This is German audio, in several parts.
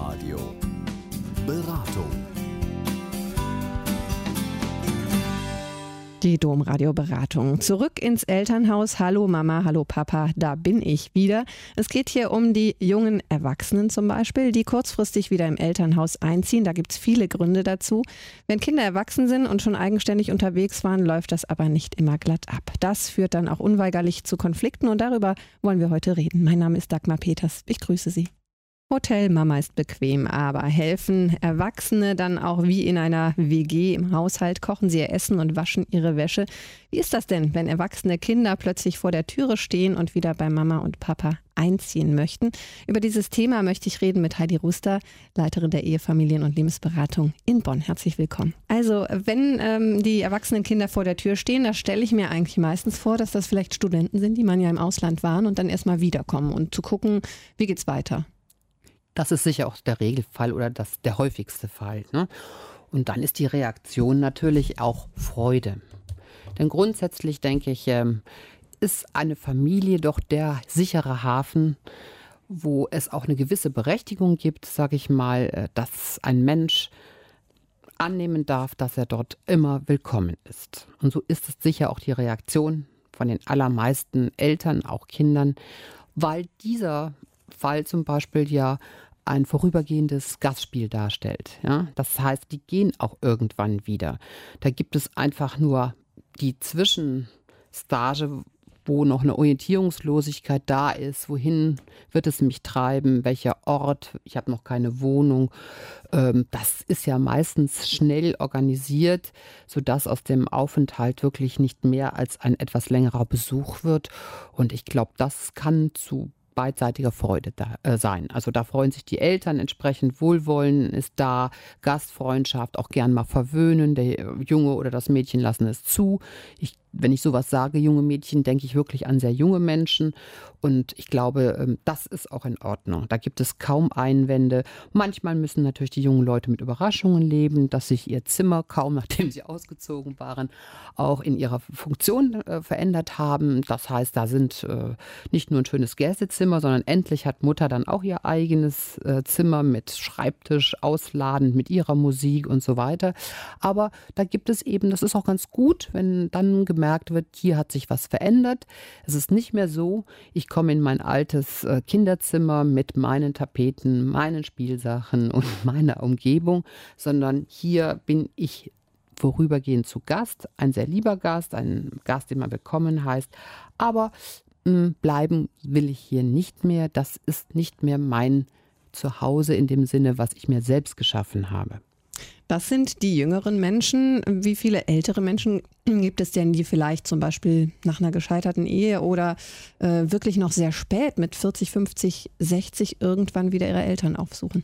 Domradio Beratung. Die Domradio-Beratung. Zurück ins Elternhaus. Hallo Mama, hallo Papa, da bin ich wieder. Es geht hier um die jungen Erwachsenen zum Beispiel, die kurzfristig wieder im Elternhaus einziehen. Da gibt es viele Gründe dazu. Wenn Kinder erwachsen sind und schon eigenständig unterwegs waren, läuft das aber nicht immer glatt ab. Das führt dann auch unweigerlich zu Konflikten und darüber wollen wir heute reden. Mein Name ist Dagmar Peters. Ich grüße Sie. Hotel Mama ist bequem, aber helfen Erwachsene dann auch wie in einer WG im Haushalt? Kochen sie ihr Essen und waschen ihre Wäsche? Wie ist das denn, wenn erwachsene Kinder plötzlich vor der Türe stehen und wieder bei Mama und Papa einziehen möchten? Über dieses Thema möchte ich reden mit Heidi Ruster, Leiterin der Ehefamilien- und Lebensberatung in Bonn. Herzlich willkommen. Also, wenn die erwachsenen Kinder vor der Tür stehen, da stelle ich mir eigentlich meistens vor, dass das vielleicht Studenten sind, die man ja im Ausland waren und dann erstmal wiederkommen und zu gucken, wie geht's weiter? Das ist sicher auch der Regelfall oder der häufigste Fall, ne? Und dann ist die Reaktion natürlich auch Freude. Denn grundsätzlich denke ich, ist eine Familie doch der sichere Hafen, wo es auch eine gewisse Berechtigung gibt, sage ich mal, dass ein Mensch annehmen darf, dass er dort immer willkommen ist. Und so ist es sicher auch die Reaktion von den allermeisten Eltern, auch Kindern, weil dieser Fall zum Beispiel ja ein vorübergehendes Gastspiel darstellt. Ja? Das heißt, die gehen auch irgendwann wieder. Da gibt es einfach nur die Zwischenstage, wo noch eine Orientierungslosigkeit da ist. Wohin wird es mich treiben? Welcher Ort? Ich habe noch keine Wohnung. Das ist ja meistens schnell organisiert, sodass aus dem Aufenthalt wirklich nicht mehr als ein etwas längerer Besuch wird. Und ich glaube, das kann zu beidseitiger Freude sein. Also da freuen sich die Eltern entsprechend, Wohlwollen ist da, Gastfreundschaft, auch gern mal verwöhnen, der Junge oder das Mädchen lassen es zu. Wenn ich sowas sage, junge Mädchen, denke ich wirklich an sehr junge Menschen und ich glaube, das ist auch in Ordnung. Da gibt es kaum Einwände. Manchmal müssen natürlich die jungen Leute mit Überraschungen leben, dass sich ihr Zimmer kaum, nachdem sie ausgezogen waren, auch in ihrer Funktion verändert haben. Das heißt, da sind nicht nur ein schönes Gästezimmer, sondern endlich hat Mutter dann auch ihr eigenes Zimmer mit Schreibtisch, ausladend mit ihrer Musik und so weiter. Aber da gibt es eben, das ist auch ganz gut, wenn dann gemerkt wird, hier hat sich was verändert. Es ist nicht mehr so, ich komme in mein altes Kinderzimmer mit meinen Tapeten, meinen Spielsachen und meiner Umgebung, sondern hier bin ich vorübergehend zu Gast, ein sehr lieber Gast, ein Gast, den man willkommen heißt, aber bleiben will ich hier nicht mehr. Das ist nicht mehr mein Zuhause in dem Sinne, was ich mir selbst geschaffen habe. Das sind die jüngeren Menschen. Wie viele ältere Menschen gibt es denn, die vielleicht zum Beispiel nach einer gescheiterten Ehe oder wirklich noch sehr spät mit 40, 50, 60 irgendwann wieder ihre Eltern aufsuchen?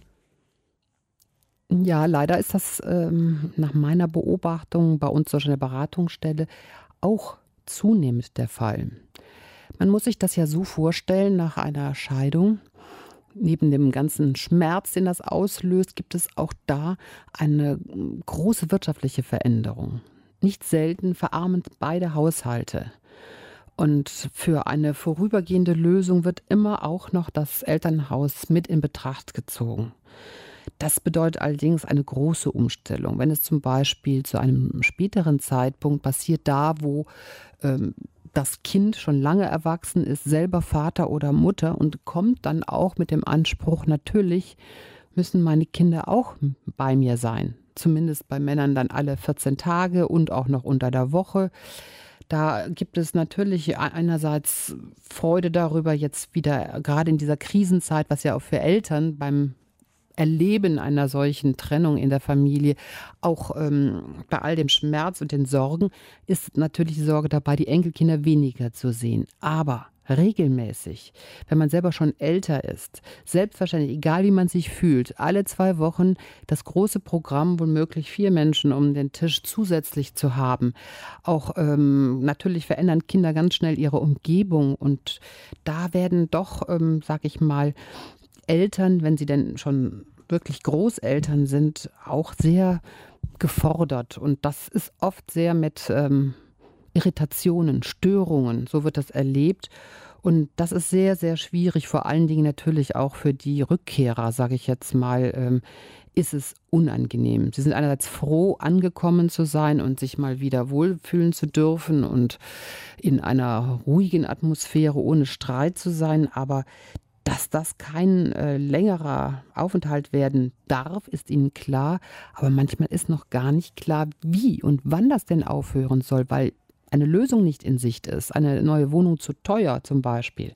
Ja, leider ist das nach meiner Beobachtung bei uns in der Beratungsstelle auch zunehmend der Fall. Man muss sich das ja so vorstellen, nach einer Scheidung, neben dem ganzen Schmerz, den das auslöst, gibt es auch da eine große wirtschaftliche Veränderung. Nicht selten verarmen beide Haushalte. Und für eine vorübergehende Lösung wird immer auch noch das Elternhaus mit in Betracht gezogen. Das bedeutet allerdings eine große Umstellung. Wenn es zum Beispiel zu einem späteren Zeitpunkt passiert, da wo das Kind schon lange erwachsen ist, selber Vater oder Mutter und kommt dann auch mit dem Anspruch, natürlich müssen meine Kinder auch bei mir sein. Zumindest bei Männern dann alle 14 Tage und auch noch unter der Woche. Da gibt es natürlich einerseits Freude darüber, jetzt wieder gerade in dieser Krisenzeit, was ja auch für Eltern beim Erleben einer solchen Trennung in der Familie, auch bei all dem Schmerz und den Sorgen, ist natürlich die Sorge dabei, die Enkelkinder weniger zu sehen. Aber regelmäßig, wenn man selber schon älter ist, selbstverständlich, egal wie man sich fühlt, alle 2 Wochen das große Programm, womöglich 4 Menschen um den Tisch zusätzlich zu haben. Auch natürlich verändern Kinder ganz schnell ihre Umgebung und da werden doch, sag ich mal, Eltern, wenn sie denn schon wirklich Großeltern sind, auch sehr gefordert. Und das ist oft sehr mit Irritationen, Störungen, so wird das erlebt. Und das ist sehr, sehr schwierig, vor allen Dingen natürlich auch für die Rückkehrer, sage ich jetzt mal, ist es unangenehm. Sie sind einerseits froh, angekommen zu sein und sich mal wieder wohlfühlen zu dürfen und in einer ruhigen Atmosphäre ohne Streit zu sein, aber dass das kein längerer Aufenthalt werden darf, ist ihnen klar. Aber manchmal ist noch gar nicht klar, wie und wann das denn aufhören soll, weil eine Lösung nicht in Sicht ist. Eine neue Wohnung zu teuer zum Beispiel.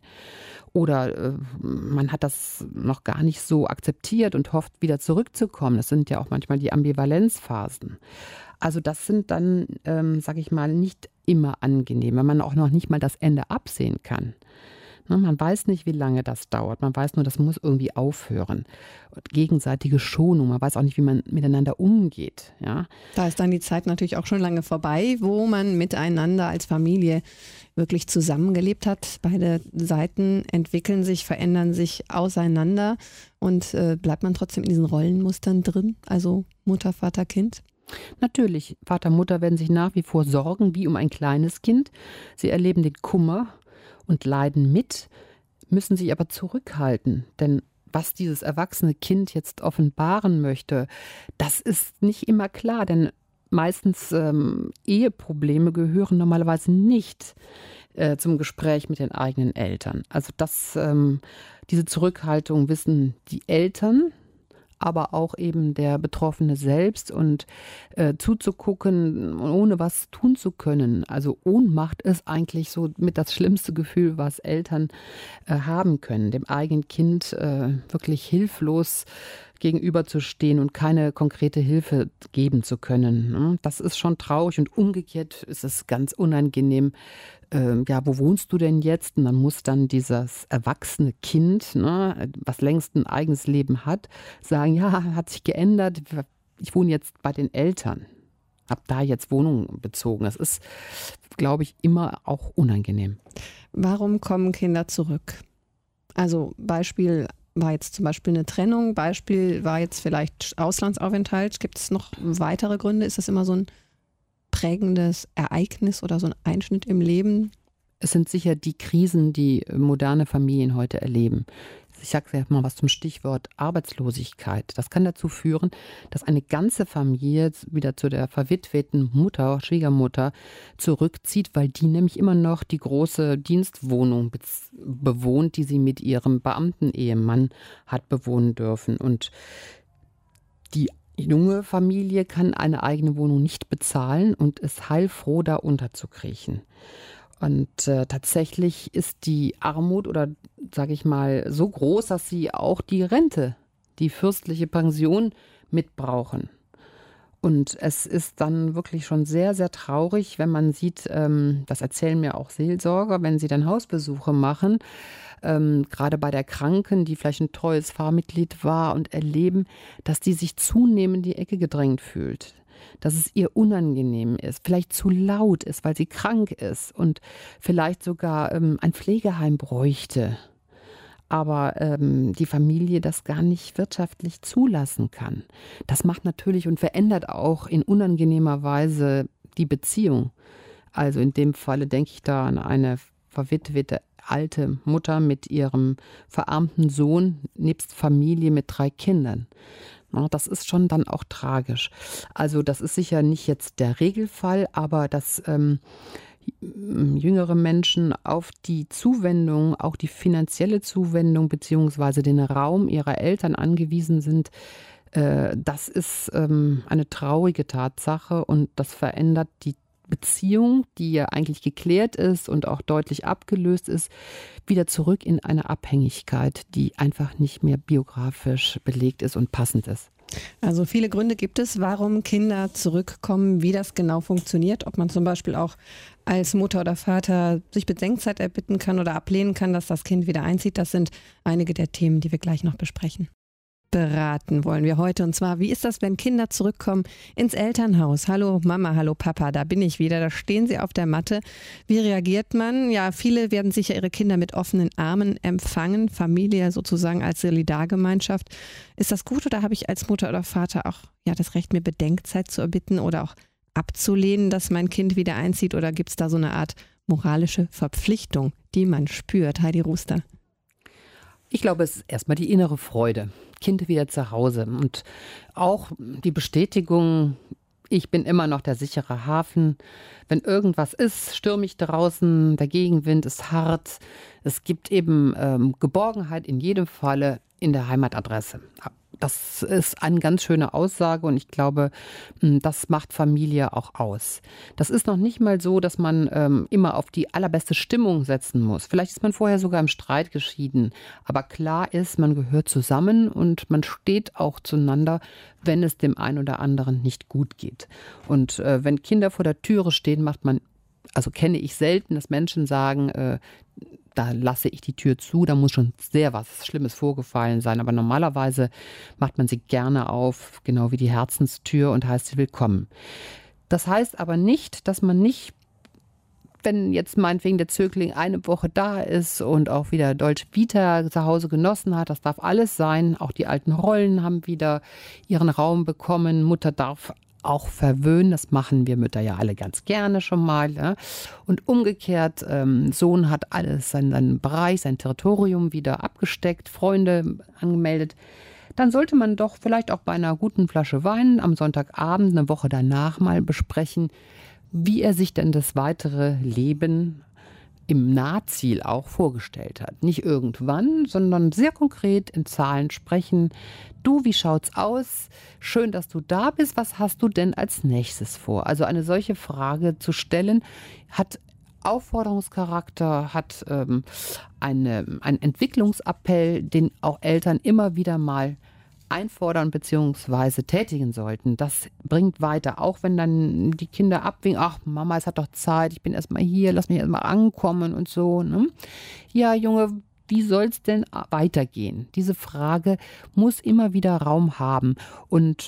Oder man hat das noch gar nicht so akzeptiert und hofft, wieder zurückzukommen. Das sind ja auch manchmal die Ambivalenzphasen. Also das sind dann, sage ich mal, nicht immer angenehm, wenn man auch noch nicht mal das Ende absehen kann. Man weiß nicht, wie lange das dauert. Man weiß nur, das muss irgendwie aufhören. Und gegenseitige Schonung. Man weiß auch nicht, wie man miteinander umgeht. Ja? Da ist dann die Zeit natürlich auch schon lange vorbei, wo man miteinander als Familie wirklich zusammengelebt hat. Beide Seiten entwickeln sich, verändern sich auseinander und bleibt man trotzdem in diesen Rollenmustern drin, also Mutter, Vater, Kind? Natürlich, Vater, Mutter werden sich nach wie vor sorgen, wie um ein kleines Kind. Sie erleben den Kummer und leiden mit, müssen sich aber zurückhalten. Denn was dieses erwachsene Kind jetzt offenbaren möchte, das ist nicht immer klar. Denn meistens Eheprobleme gehören normalerweise nicht zum Gespräch mit den eigenen Eltern. Also diese Zurückhaltung wissen die Eltern, aber auch eben der Betroffene selbst und zuzugucken, ohne was tun zu können. Also Ohnmacht ist eigentlich so mit das schlimmste Gefühl, was Eltern haben können, dem eigenen Kind wirklich hilflos gegenüberzustehen und keine konkrete Hilfe geben zu können. Das ist schon traurig und umgekehrt ist es ganz unangenehm. Wo wohnst du denn jetzt? Und dann muss dann dieses erwachsene Kind, was längst ein eigenes Leben hat, sagen, ja, hat sich geändert, ich wohne jetzt bei den Eltern. Hab da jetzt Wohnung bezogen. Das ist, glaube ich, immer auch unangenehm. Warum kommen Kinder zurück? Also Beispiel war jetzt zum Beispiel eine Trennung, Beispiel war jetzt vielleicht Auslandsaufenthalt. Gibt es noch weitere Gründe? Ist das immer so ein prägendes Ereignis oder so ein Einschnitt im Leben? Es sind sicher die Krisen, die moderne Familien heute erleben. Ich sage jetzt mal was zum Stichwort Arbeitslosigkeit. Das kann dazu führen, dass eine ganze Familie wieder zu der verwitweten Mutter, Schwiegermutter zurückzieht, weil die nämlich immer noch die große Dienstwohnung bewohnt, die sie mit ihrem Beamtenehemann hat bewohnen dürfen. Und die junge Familie kann eine eigene Wohnung nicht bezahlen und ist heilfroh, da unterzukriechen. Und tatsächlich ist die Armut oder, sage ich mal, so groß, dass sie auch die Rente, die fürstliche Pension mitbrauchen. Und es ist dann wirklich schon sehr, sehr traurig, wenn man sieht, das erzählen mir auch Seelsorger, wenn sie dann Hausbesuche machen, gerade bei der Kranken, die vielleicht ein treues Fahrmitglied war und erleben, dass die sich zunehmend in die Ecke gedrängt fühlt. Dass es ihr unangenehm ist, vielleicht zu laut ist, weil sie krank ist und vielleicht sogar ein Pflegeheim bräuchte. Aber die Familie das gar nicht wirtschaftlich zulassen kann. Das macht natürlich und verändert auch in unangenehmer Weise die Beziehung. Also in dem Falle denke ich da an eine verwitwete alte Mutter mit ihrem verarmten Sohn nebst Familie mit 3 Kindern. Das ist schon dann auch tragisch. Also das ist sicher nicht jetzt der Regelfall, aber dass jüngere Menschen auf die Zuwendung, auch die finanzielle Zuwendung beziehungsweise den Raum ihrer Eltern angewiesen sind, das ist eine traurige Tatsache und das verändert die Beziehung, die ja eigentlich geklärt ist und auch deutlich abgelöst ist, wieder zurück in eine Abhängigkeit, die einfach nicht mehr biografisch belegt ist und passend ist. Also viele Gründe gibt es, warum Kinder zurückkommen, wie das genau funktioniert, ob man zum Beispiel auch als Mutter oder Vater sich Bedenkzeit erbitten kann oder ablehnen kann, dass das Kind wieder einzieht. Das sind einige der Themen, die wir gleich noch besprechen. Beraten wollen wir heute, und zwar, wie ist das, wenn Kinder zurückkommen ins Elternhaus? Hallo Mama, hallo Papa, da bin ich wieder, da stehen sie auf der Matte. Wie reagiert man? Ja, viele werden sicher ihre Kinder mit offenen Armen empfangen, Familie sozusagen als Solidargemeinschaft. Ist das gut oder habe ich als Mutter oder Vater auch das Recht, mir Bedenkzeit zu erbitten oder auch abzulehnen, dass mein Kind wieder einzieht, oder gibt es da so eine Art moralische Verpflichtung, die man spürt? Heidi Ruster. Ich glaube, es ist erstmal die innere Freude. Kind wieder zu Hause und auch die Bestätigung, ich bin immer noch der sichere Hafen. Wenn irgendwas ist, stürmig draußen, der Gegenwind ist hart. Es gibt eben Geborgenheit in jedem Falle in der Heimatadresse. Das ist eine ganz schöne Aussage und ich glaube, das macht Familie auch aus. Das ist noch nicht mal so, dass man immer auf die allerbeste Stimmung setzen muss. Vielleicht ist man vorher sogar im Streit geschieden. Aber klar ist, man gehört zusammen und man steht auch zueinander, wenn es dem einen oder anderen nicht gut geht. Und wenn Kinder vor der Türe stehen, also kenne ich selten, dass Menschen sagen, da lasse ich die Tür zu, da muss schon sehr was Schlimmes vorgefallen sein. Aber normalerweise macht man sie gerne auf, genau wie die Herzenstür und heißt sie willkommen. Das heißt aber nicht, dass man nicht, wenn jetzt meinetwegen der Zögling eine Woche da ist und auch wieder Dolce Vita zu Hause genossen hat, das darf alles sein. Auch die alten Rollen haben wieder ihren Raum bekommen. Mutter darf auch verwöhnen, das machen wir Mütter ja alle ganz gerne schon mal. Ja. Und umgekehrt, Sohn hat alles, seinen Bereich, sein Territorium wieder abgesteckt, Freunde angemeldet. Dann sollte man doch vielleicht auch bei einer guten Flasche Wein am Sonntagabend, eine Woche danach mal besprechen, wie er sich denn das weitere Leben im Nahziel auch vorgestellt hat. Nicht irgendwann, sondern sehr konkret in Zahlen sprechen. Du, wie schaut's aus? Schön, dass du da bist. Was hast du denn als nächstes vor? Also eine solche Frage zu stellen, hat Aufforderungscharakter, hat einen Entwicklungsappell, den auch Eltern immer wieder mal einfordern bzw. tätigen sollten. Das bringt weiter, auch wenn dann die Kinder abwinken, ach Mama, es hat doch Zeit, ich bin erstmal hier, lass mich erstmal ankommen und so. Ne? Ja, Junge, wie soll es denn weitergehen? Diese Frage muss immer wieder Raum haben. Und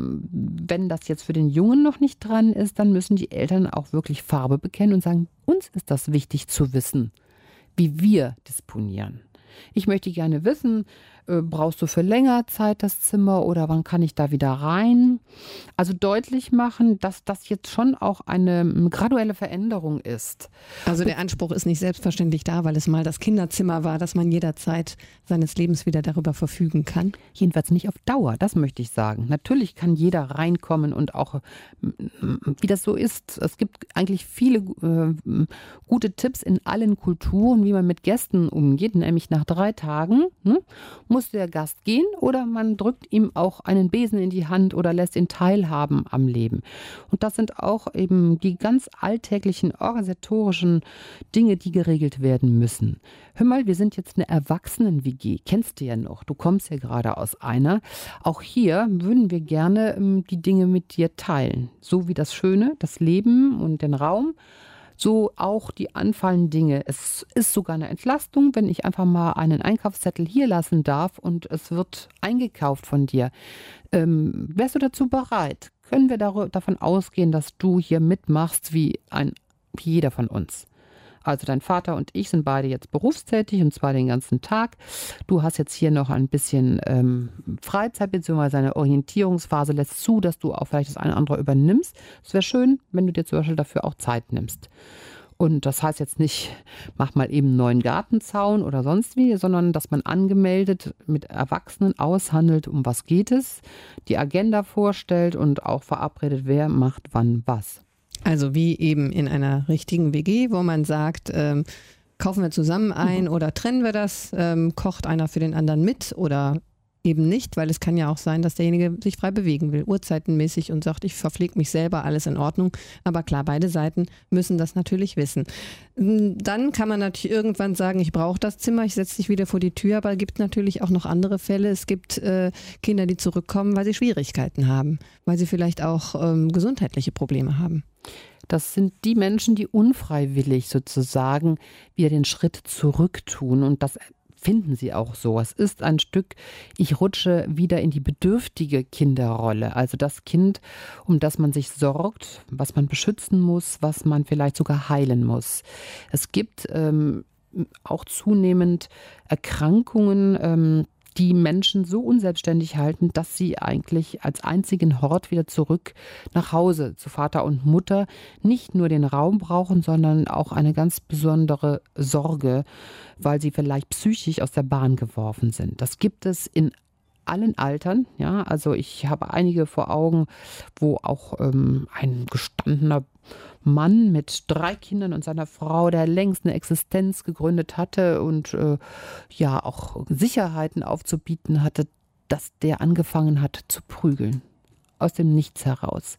wenn das jetzt für den Jungen noch nicht dran ist, dann müssen die Eltern auch wirklich Farbe bekennen und sagen, uns ist das wichtig zu wissen, wie wir disponieren. Ich möchte gerne wissen, brauchst du für länger Zeit das Zimmer oder wann kann ich da wieder rein? Also deutlich machen, dass das jetzt schon auch eine graduelle Veränderung ist. Also der Anspruch ist nicht selbstverständlich da, weil es mal das Kinderzimmer war, dass man jederzeit seines Lebens wieder darüber verfügen kann. Jedenfalls nicht auf Dauer, das möchte ich sagen. Natürlich kann jeder reinkommen und auch, wie das so ist, es gibt eigentlich viele gute Tipps in allen Kulturen, wie man mit Gästen umgeht, nämlich nach 3 Tagen muss der Gast gehen oder man drückt ihm auch einen Besen in die Hand oder lässt ihn teilhaben am Leben. Und das sind auch eben die ganz alltäglichen organisatorischen Dinge, die geregelt werden müssen. Hör mal, wir sind jetzt eine Erwachsenen-WG, kennst du ja noch, du kommst ja gerade aus einer. Auch hier würden wir gerne die Dinge mit dir teilen, so wie das Schöne, das Leben und den Raum. So auch die anfallenden Dinge. Es ist sogar eine Entlastung, wenn ich einfach mal einen Einkaufszettel hier lassen darf und es wird eingekauft von dir. Wärst du dazu bereit? Können wir davon ausgehen, dass du hier mitmachst wie jeder von uns? Also dein Vater und ich sind beide jetzt berufstätig und zwar den ganzen Tag. Du hast jetzt hier noch ein bisschen Freizeit bzw. eine Orientierungsphase lässt zu, dass du auch vielleicht das eine oder andere übernimmst. Es wäre schön, wenn du dir zum Beispiel dafür auch Zeit nimmst. Und das heißt jetzt nicht, mach mal eben einen neuen Gartenzaun oder sonst wie, sondern dass man angemeldet mit Erwachsenen aushandelt, um was geht es, die Agenda vorstellt und auch verabredet, wer macht wann was. Also wie eben in einer richtigen WG, wo man sagt, kaufen wir zusammen ein oder trennen wir das, kocht einer für den anderen mit oder eben nicht, weil es kann ja auch sein, dass derjenige sich frei bewegen will, uhrzeitenmäßig und sagt, ich verpflege mich selber, alles in Ordnung. Aber klar, beide Seiten müssen das natürlich wissen. Dann kann man natürlich irgendwann sagen, ich brauche das Zimmer, ich setze dich wieder vor die Tür, aber es gibt natürlich auch noch andere Fälle. Es gibt Kinder, die zurückkommen, weil sie Schwierigkeiten haben, weil sie vielleicht auch gesundheitliche Probleme haben. Das sind die Menschen, die unfreiwillig sozusagen wieder den Schritt zurück tun und das finden sie auch so. Es ist ein Stück, ich rutsche wieder in die bedürftige Kinderrolle. Also das Kind, um das man sich sorgt, was man beschützen muss, was man vielleicht sogar heilen muss. Es gibt auch zunehmend Erkrankungen, die Menschen so unselbstständig halten, dass sie eigentlich als einzigen Hort wieder zurück nach Hause zu Vater und Mutter nicht nur den Raum brauchen, sondern auch eine ganz besondere Sorge, weil sie vielleicht psychisch aus der Bahn geworfen sind. Das gibt es in allen Altern, ja, also ich habe einige vor Augen, wo auch ein gestandener Mann mit 3 Kindern und seiner Frau, der längst eine Existenz gegründet hatte und ja auch Sicherheiten aufzubieten hatte, dass der angefangen hat zu prügeln. Aus dem Nichts heraus.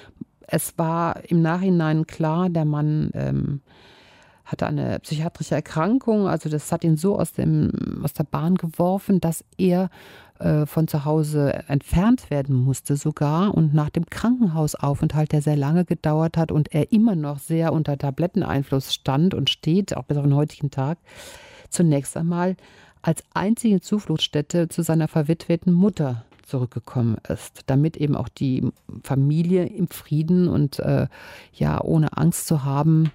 Es war im Nachhinein klar, der Mann hatte eine psychiatrische Erkrankung, also das hat ihn so aus der Bahn geworfen, dass er von zu Hause entfernt werden musste sogar und nach dem Krankenhausaufenthalt, der sehr lange gedauert hat und er immer noch sehr unter Tabletteneinfluss stand und steht, auch bis auf den heutigen Tag, zunächst einmal als einzige Zufluchtsstätte zu seiner verwitweten Mutter zurückgekommen ist, damit eben auch die Familie im Frieden und ja ohne Angst zu haben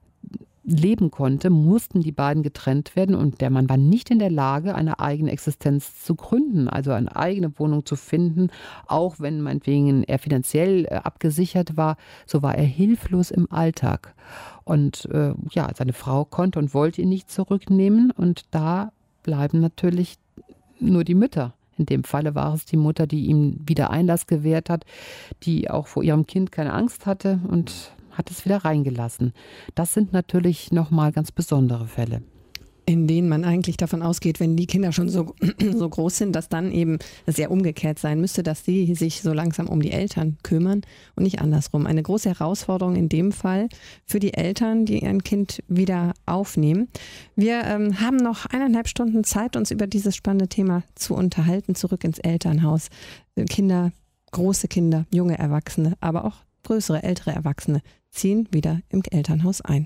leben konnte, mussten die beiden getrennt werden und der Mann war nicht in der Lage, eine eigene Existenz zu gründen, also eine eigene Wohnung zu finden, auch wenn meinetwegen er finanziell abgesichert war, so war er hilflos im Alltag. Und ja, seine Frau konnte und wollte ihn nicht zurücknehmen und da bleiben natürlich nur die Mütter. In dem Falle war es die Mutter, die ihm wieder Einlass gewährt hat, die auch vor ihrem Kind keine Angst hatte und hat es wieder reingelassen. Das sind natürlich nochmal ganz besondere Fälle. In denen man eigentlich davon ausgeht, wenn die Kinder schon so groß sind, dass dann eben es ja umgekehrt sein müsste, dass die sich so langsam um die Eltern kümmern und nicht andersrum. Eine große Herausforderung in dem Fall für die Eltern, die ihr Kind wieder aufnehmen. Wir haben noch 1,5 Stunden Zeit, uns über dieses spannende Thema zu unterhalten, zurück ins Elternhaus. Kinder, große Kinder, junge Erwachsene, aber auch größere, ältere Erwachsene ziehen wieder im Elternhaus ein.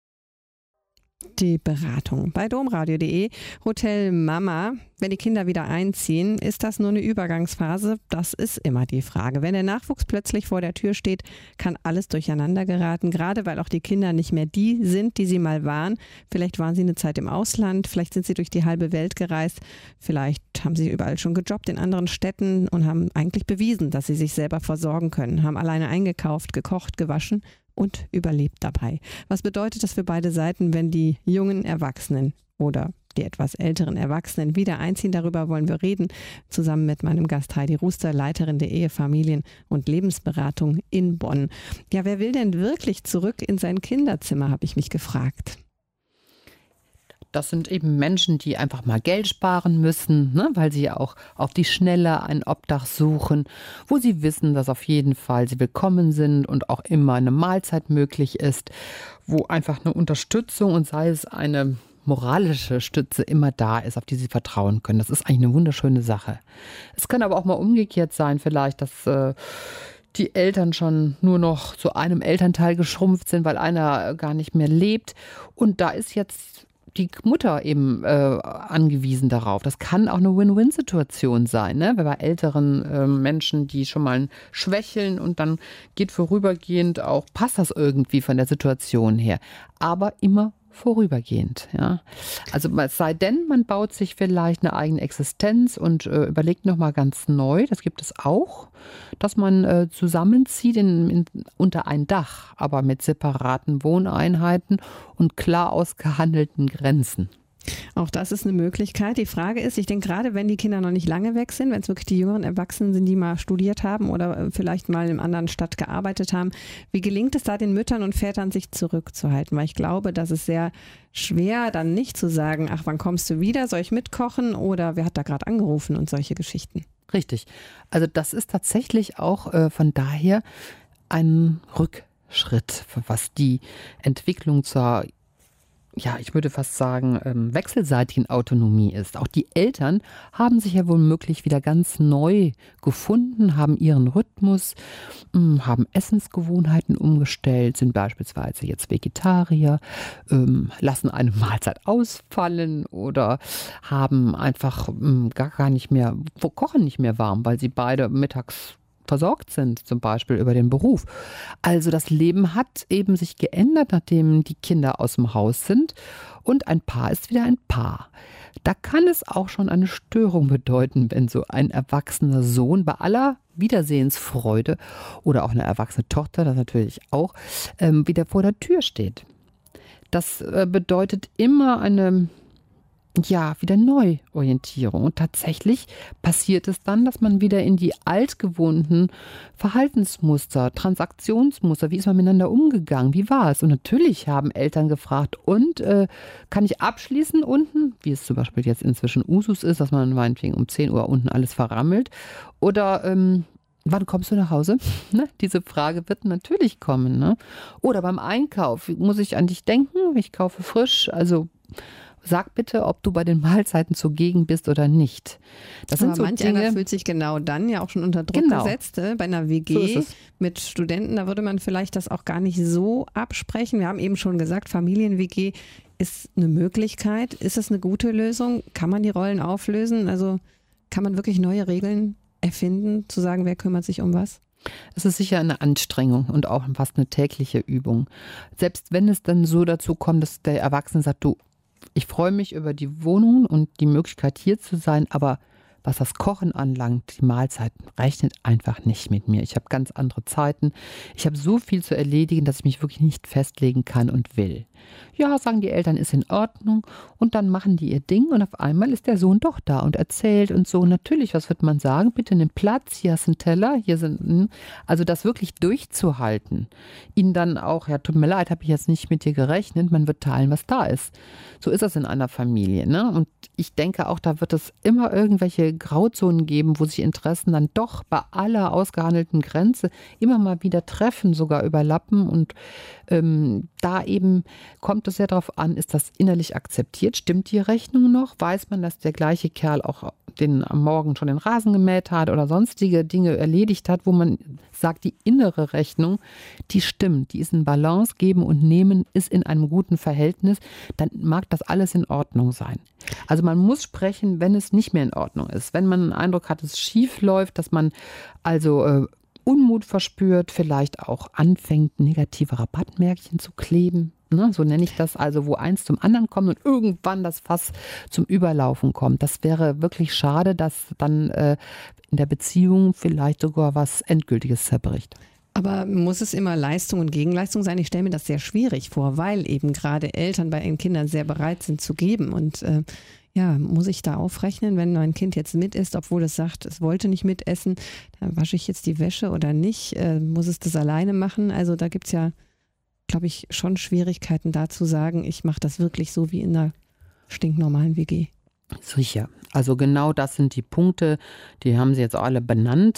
Die Beratung bei domradio.de. Hotel Mama. Wenn die Kinder wieder einziehen, ist das nur eine Übergangsphase? Das ist immer die Frage. Wenn der Nachwuchs plötzlich vor der Tür steht, kann alles durcheinander geraten, gerade weil auch die Kinder nicht mehr die sind, die sie mal waren. Vielleicht waren sie eine Zeit im Ausland, vielleicht sind sie durch die halbe Welt gereist, vielleicht haben sie überall schon gejobbt in anderen Städten und haben eigentlich bewiesen, dass sie sich selber versorgen können, haben alleine eingekauft, gekocht, gewaschen und überlebt dabei. Was bedeutet das für beide Seiten, wenn die jungen Erwachsenen oder die etwas älteren Erwachsenen wieder einziehen? Darüber wollen wir reden, zusammen mit meinem Gast Heidi Ruster, Leiterin der Ehe-, Familien- und Lebensberatung in Bonn. Ja, wer will denn wirklich zurück in sein Kinderzimmer, habe ich mich gefragt. Das sind eben Menschen, die einfach mal Geld sparen müssen, ne, weil sie auch auf die Schnelle ein Obdach suchen, wo sie wissen, dass auf jeden Fall sie willkommen sind und auch immer eine Mahlzeit möglich ist, wo einfach eine Unterstützung und sei es eine moralische Stütze immer da ist, auf die sie vertrauen können. Das ist eigentlich eine wunderschöne Sache. Es kann aber auch mal umgekehrt sein, vielleicht, dass die Eltern schon nur noch zu einem Elternteil geschrumpft sind, weil einer gar nicht mehr lebt. Und da ist jetzt die Mutter eben angewiesen darauf. Das kann auch eine Win-Win-Situation sein, ne? Bei älteren Menschen, die schon mal schwächeln und dann geht vorübergehend auch, passt das irgendwie von der Situation her. Aber immer vorübergehend, ja. Also es sei denn, man baut sich vielleicht eine eigene Existenz und überlegt nochmal ganz neu, das gibt es auch, dass man zusammenzieht unter ein Dach, aber mit separaten Wohneinheiten und klar ausgehandelten Grenzen. Auch das ist eine Möglichkeit. Die Frage ist, ich denke gerade, wenn die Kinder noch nicht lange weg sind, wenn es wirklich die jüngeren Erwachsenen sind, die mal studiert haben oder vielleicht mal in einer anderen Stadt gearbeitet haben, wie gelingt es da den Müttern und Vätern, sich zurückzuhalten? Weil ich glaube, das ist sehr schwer, dann nicht zu sagen, ach, wann kommst du wieder? Soll ich mitkochen? Oder wer hat da gerade angerufen und solche Geschichten? Richtig. Also das ist tatsächlich auch von daher ein Rückschritt, was die Entwicklung zur, ja, ich würde fast sagen, wechselseitigen Autonomie ist. Auch die Eltern haben sich ja womöglich wieder ganz neu gefunden, haben ihren Rhythmus, haben Essensgewohnheiten umgestellt, sind beispielsweise jetzt Vegetarier, lassen eine Mahlzeit ausfallen oder haben einfach gar nicht mehr, kochen nicht mehr warm, weil sie beide mittags versorgt sind, zum Beispiel über den Beruf. Also das Leben hat eben sich geändert, nachdem die Kinder aus dem Haus sind und ein Paar ist wieder ein Paar. Da kann es auch schon eine Störung bedeuten, wenn so ein erwachsener Sohn bei aller Wiedersehensfreude oder auch eine erwachsene Tochter, das natürlich auch, wieder vor der Tür steht. Das bedeutet immer eine wieder Neuorientierung. Und tatsächlich passiert es dann, dass man wieder in die altgewohnten Verhaltensmuster, Transaktionsmuster, wie ist man miteinander umgegangen, wie war es? Und natürlich haben Eltern gefragt, und kann ich abschließen unten, wie es zum Beispiel jetzt inzwischen Usus ist, dass man meinetwegen um 10 Uhr unten alles verrammelt, oder wann kommst du nach Hause? Ne? Diese Frage wird natürlich kommen. Ne? Oder beim Einkauf, muss ich an dich denken? Ich kaufe frisch, also sag bitte, ob du bei den Mahlzeiten zugegen bist oder nicht. Das sind aber so manch Dinge, einer fühlt sich genau dann ja auch schon unter Druck gesetzt. Bei einer WG mit Studenten, da würde man vielleicht das auch gar nicht so absprechen. Wir haben eben schon gesagt, Familien-WG ist eine Möglichkeit. Ist es eine gute Lösung? Kann man die Rollen auflösen? Also kann man wirklich neue Regeln erfinden, zu sagen, wer kümmert sich um was? Es ist sicher eine Anstrengung und auch fast eine tägliche Übung. Selbst wenn es dann so dazu kommt, dass der Erwachsene sagt, du, ich freue mich über die Wohnung und die Möglichkeit, hier zu sein, aber was das Kochen anlangt, die Mahlzeiten, rechnet einfach nicht mit mir. Ich habe ganz andere Zeiten. Ich habe so viel zu erledigen, dass ich mich wirklich nicht festlegen kann und will. Ja, sagen die Eltern, ist in Ordnung. Und dann machen die ihr Ding und auf einmal ist der Sohn doch da und erzählt und so. Natürlich, was wird man sagen? Bitte nimm Platz, hier ist ein Teller, hier sind... Also das wirklich durchzuhalten. Ihnen dann auch, ja, tut mir leid, habe ich jetzt nicht mit dir gerechnet. Man wird teilen, was da ist. So ist das in einer Familie. Ne? Und ich denke auch, da wird es immer irgendwelche Grauzonen geben, wo sich Interessen dann doch bei aller ausgehandelten Grenze immer mal wieder treffen, sogar überlappen. Und da eben kommt es ja darauf an, ist das innerlich akzeptiert? Stimmt die Rechnung noch? Weiß man, dass der gleiche Kerl auch am Morgen schon den Rasen gemäht hat oder sonstige Dinge erledigt hat, wo man sagt, die innere Rechnung, die stimmt, die ist in Balance, geben und nehmen, ist in einem guten Verhältnis, dann mag das alles in Ordnung sein. Also man muss sprechen, wenn es nicht mehr in Ordnung ist. Wenn man einen Eindruck hat, es schief läuft, dass man also Unmut verspürt, vielleicht auch anfängt, negative Rabattmärkchen zu kleben. Ne, so nenne ich das, also wo eins zum anderen kommt und irgendwann das Fass zum Überlaufen kommt. Das wäre wirklich schade, dass dann in der Beziehung vielleicht sogar was Endgültiges zerbricht. Aber muss es immer Leistung und Gegenleistung sein? Ich stelle mir das sehr schwierig vor, weil eben gerade Eltern bei ihren Kindern sehr bereit sind zu geben. Und muss ich da aufrechnen, wenn mein Kind jetzt mit isst, obwohl es sagt, es wollte nicht mitessen, dann wasche ich jetzt die Wäsche oder nicht? Muss es das alleine machen? Also da gibt es ja, glaube ich, schon Schwierigkeiten da zu sagen, ich mache das wirklich so wie in einer stinknormalen WG. Sicher. Also genau das sind die Punkte, die haben Sie jetzt auch alle benannt.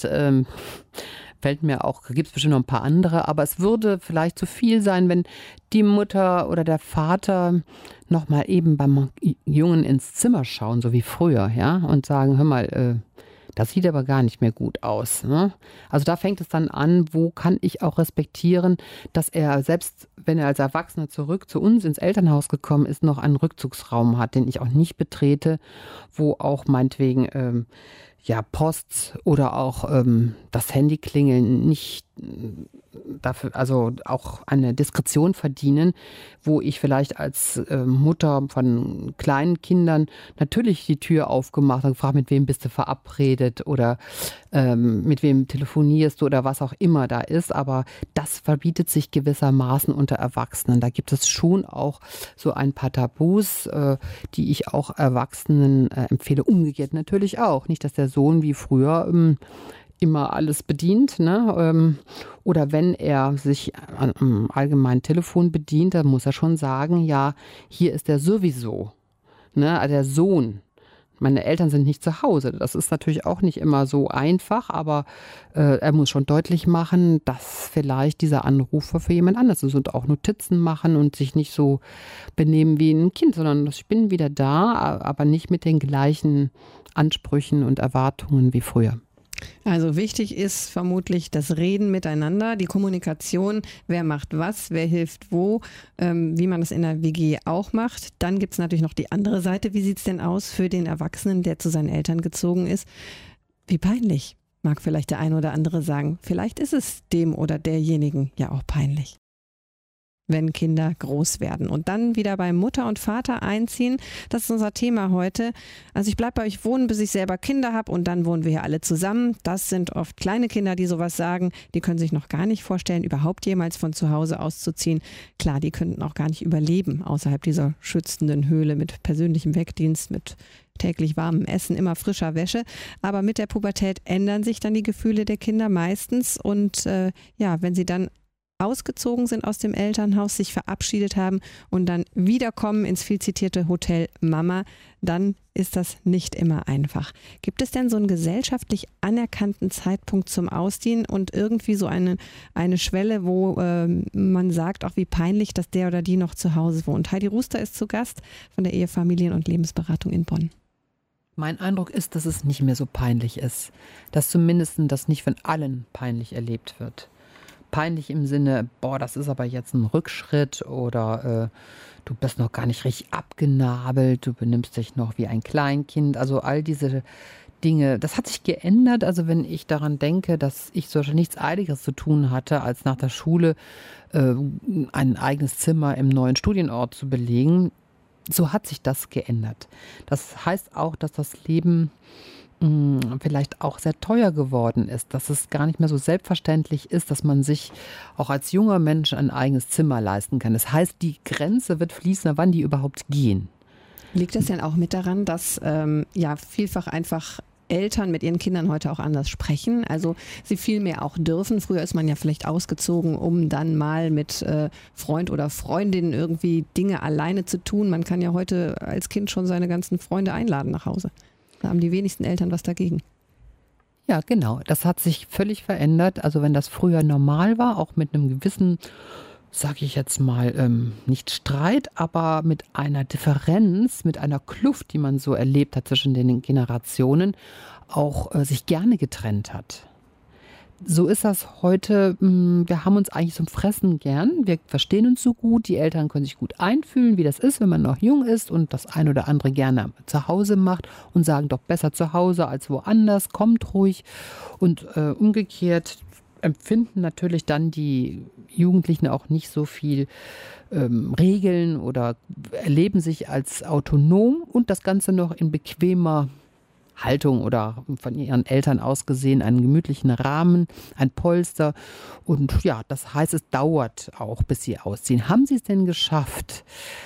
Fällt mir auch, gibt es bestimmt noch ein paar andere, aber es würde vielleicht zu viel sein, wenn die Mutter oder der Vater nochmal eben beim Jungen ins Zimmer schauen, so wie früher, ja, und sagen, hör mal, das sieht aber gar nicht mehr gut aus. Ne? Also da fängt es dann an, wo kann ich auch respektieren, dass er, selbst wenn er als Erwachsener zurück zu uns ins Elternhaus gekommen ist, noch einen Rückzugsraum hat, den ich auch nicht betrete, wo auch meinetwegen Post oder auch das Handyklingeln nicht dafür, also auch eine Diskretion verdienen, wo ich vielleicht als Mutter von kleinen Kindern natürlich die Tür aufgemacht und gefragt, mit wem bist du verabredet oder mit wem telefonierst du oder was auch immer da ist. Aber das verbietet sich gewissermaßen unter Erwachsenen. Da gibt es schon auch so ein paar Tabus, die ich auch Erwachsenen empfehle. Umgekehrt natürlich auch. Nicht, dass der Sohn wie früher immer alles bedient, ne? Oder wenn er sich am allgemeinen Telefon bedient, dann muss er schon sagen, ja, hier ist er sowieso, ne? Der Sohn. Meine Eltern sind nicht zu Hause. Das ist natürlich auch nicht immer so einfach, aber er muss schon deutlich machen, dass vielleicht dieser Anrufer für jemand anderes ist und auch Notizen machen und sich nicht so benehmen wie ein Kind, sondern ich bin wieder da, aber nicht mit den gleichen Ansprüchen und Erwartungen wie früher. Also wichtig ist vermutlich das Reden miteinander, die Kommunikation, wer macht was, wer hilft wo, wie man das in der WG auch macht. Dann gibt es natürlich noch die andere Seite. Wie sieht es denn aus für den Erwachsenen, der zu seinen Eltern gezogen ist? Wie peinlich. mag vielleicht der eine oder andere sagen, vielleicht ist es dem oder derjenigen ja auch peinlich, wenn Kinder groß werden und dann wieder bei Mutter und Vater einziehen. Das ist unser Thema heute. Also ich bleibe bei euch wohnen, bis ich selber Kinder habe und dann wohnen wir hier alle zusammen. Das sind oft kleine Kinder, die sowas sagen. Die können sich noch gar nicht vorstellen, überhaupt jemals von zu Hause auszuziehen. Klar, die könnten auch gar nicht überleben außerhalb dieser schützenden Höhle mit persönlichem Wegdienst, mit täglich warmem Essen, immer frischer Wäsche. Aber mit der Pubertät ändern sich dann die Gefühle der Kinder meistens und wenn sie dann ausgezogen sind aus dem Elternhaus, sich verabschiedet haben und dann wiederkommen ins viel zitierte Hotel Mama, dann ist das nicht immer einfach. Gibt es denn so einen gesellschaftlich anerkannten Zeitpunkt zum Ausziehen und irgendwie so eine Schwelle, wo man sagt, auch wie peinlich, dass der oder die noch zu Hause wohnt? Heidi Ruster ist zu Gast von der Ehefamilien- und Lebensberatung in Bonn. Mein Eindruck ist, dass es nicht mehr so peinlich ist. Dass zumindest das nicht von allen peinlich erlebt wird. Peinlich im Sinne, das ist aber jetzt ein Rückschritt oder du bist noch gar nicht richtig abgenabelt, du benimmst dich noch wie ein Kleinkind. Also all diese Dinge, das hat sich geändert. Also wenn ich daran denke, dass ich so schon nichts Eiliges zu tun hatte, als nach der Schule ein eigenes Zimmer im neuen Studienort zu belegen, so hat sich das geändert. Das heißt auch, dass das Leben vielleicht auch sehr teuer geworden ist, dass es gar nicht mehr so selbstverständlich ist, dass man sich auch als junger Mensch ein eigenes Zimmer leisten kann. Das heißt, die Grenze wird fließender, wann die überhaupt gehen. Liegt das denn auch mit daran, dass vielfach einfach Eltern mit ihren Kindern heute auch anders sprechen? Also sie viel mehr auch dürfen. Früher ist man ja vielleicht ausgezogen, um dann mal mit Freund oder Freundin irgendwie Dinge alleine zu tun. Man kann ja heute als Kind schon seine ganzen Freunde einladen nach Hause. Da haben die wenigsten Eltern was dagegen. Ja, genau. Das hat sich völlig verändert. Also wenn das früher normal war, auch mit einem gewissen, sage ich jetzt mal, nicht Streit, aber mit einer Differenz, mit einer Kluft, die man so erlebt hat zwischen den Generationen, auch sich gerne getrennt hat. So ist das heute. Wir haben uns eigentlich zum Fressen gern. Wir verstehen uns so gut. Die Eltern können sich gut einfühlen, wie das ist, wenn man noch jung ist und das ein oder andere gerne zu Hause macht und sagen, doch besser zu Hause als woanders, kommt ruhig. Und umgekehrt empfinden natürlich dann die Jugendlichen auch nicht so viel Regeln oder erleben sich als autonom und das Ganze noch in bequemer Haltung oder von ihren Eltern aus gesehen einen gemütlichen Rahmen, ein Polster. Und ja, das heißt, es dauert auch, bis sie ausziehen. Haben sie es denn geschafft?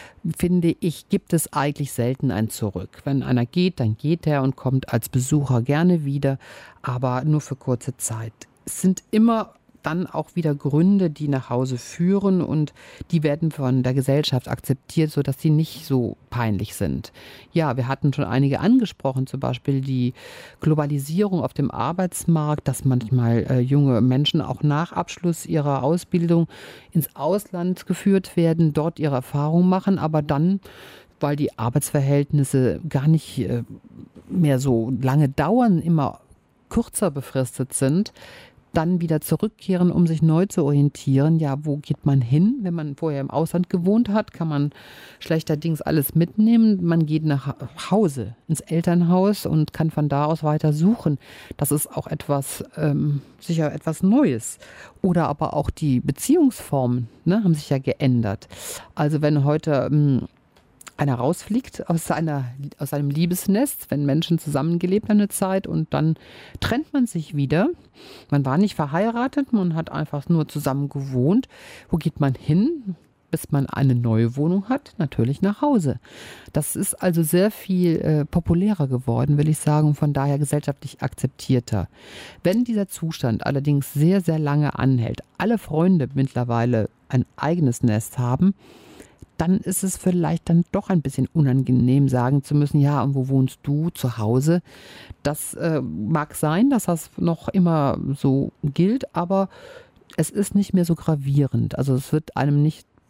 Finde ich, gibt es eigentlich selten ein Zurück. Wenn einer geht, dann geht er und kommt als Besucher gerne wieder, aber nur für kurze Zeit. Es sind immer dann auch wieder Gründe, die nach Hause führen und die werden von der Gesellschaft akzeptiert, sodass sie nicht so peinlich sind. Ja, wir hatten schon einige angesprochen, zum Beispiel die Globalisierung auf dem Arbeitsmarkt, dass manchmal junge Menschen auch nach Abschluss ihrer Ausbildung ins Ausland geführt werden, dort ihre Erfahrungen machen, aber dann, weil die Arbeitsverhältnisse gar nicht mehr so lange dauern, immer kürzer befristet sind, dann wieder zurückkehren, um sich neu zu orientieren. Ja, wo geht man hin? Wenn man vorher im Ausland gewohnt hat, kann man schlechterdings alles mitnehmen. Man geht nach Hause, ins Elternhaus und kann von da aus weiter suchen. Das ist auch etwas, sicher etwas Neues. Oder aber auch die Beziehungsformen haben sich ja geändert. Also wenn heute einer rausfliegt aus einem Liebesnest, wenn Menschen zusammengelebt haben eine Zeit und dann trennt man sich wieder. Man war nicht verheiratet, man hat einfach nur zusammen gewohnt. Wo geht man hin, bis man eine neue Wohnung hat? Natürlich nach Hause. Das ist also sehr viel populärer geworden, will ich sagen, von daher gesellschaftlich akzeptierter. Wenn dieser Zustand allerdings sehr, sehr lange anhält, alle Freunde mittlerweile ein eigenes Nest haben, dann ist es vielleicht dann doch ein bisschen unangenehm, sagen zu müssen, ja, und wo wohnst du zu Hause? Das mag sein, dass das noch immer so gilt, aber es ist nicht mehr so gravierend. Also es wird einem nicht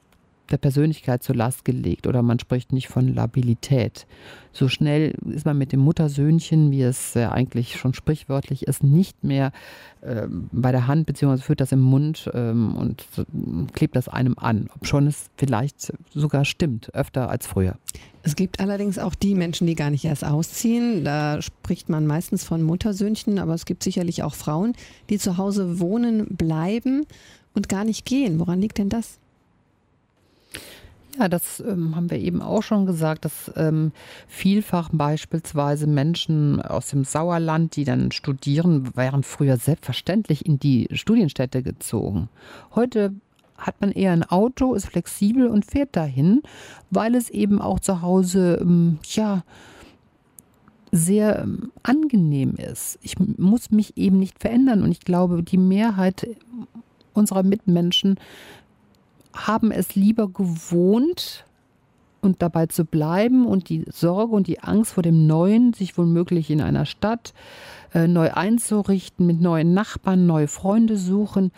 der Persönlichkeit zur Last gelegt oder man spricht nicht von Labilität. So schnell ist man mit dem Muttersöhnchen, wie es eigentlich schon sprichwörtlich ist, nicht mehr bei der Hand, beziehungsweise führt das im Mund und klebt das einem an, obschon es vielleicht sogar stimmt, öfter als früher. Es gibt allerdings auch die Menschen, die gar nicht erst ausziehen. Da spricht man meistens von Muttersöhnchen, aber es gibt sicherlich auch Frauen, die zu Hause wohnen bleiben und gar nicht gehen. Woran liegt denn das? Ja, das haben wir eben auch schon gesagt, dass vielfach beispielsweise Menschen aus dem Sauerland, die dann studieren, wären früher selbstverständlich in die Studienstädte gezogen. Heute hat man eher ein Auto, ist flexibel und fährt dahin, weil es eben auch zu Hause sehr angenehm ist. Ich muss mich eben nicht verändern und ich glaube, die Mehrheit unserer Mitmenschen haben es lieber gewohnt und dabei zu bleiben und die Sorge und die Angst vor dem Neuen, sich womöglich in einer Stadt neu einzurichten, mit neuen Nachbarn, neue Freunde suchen,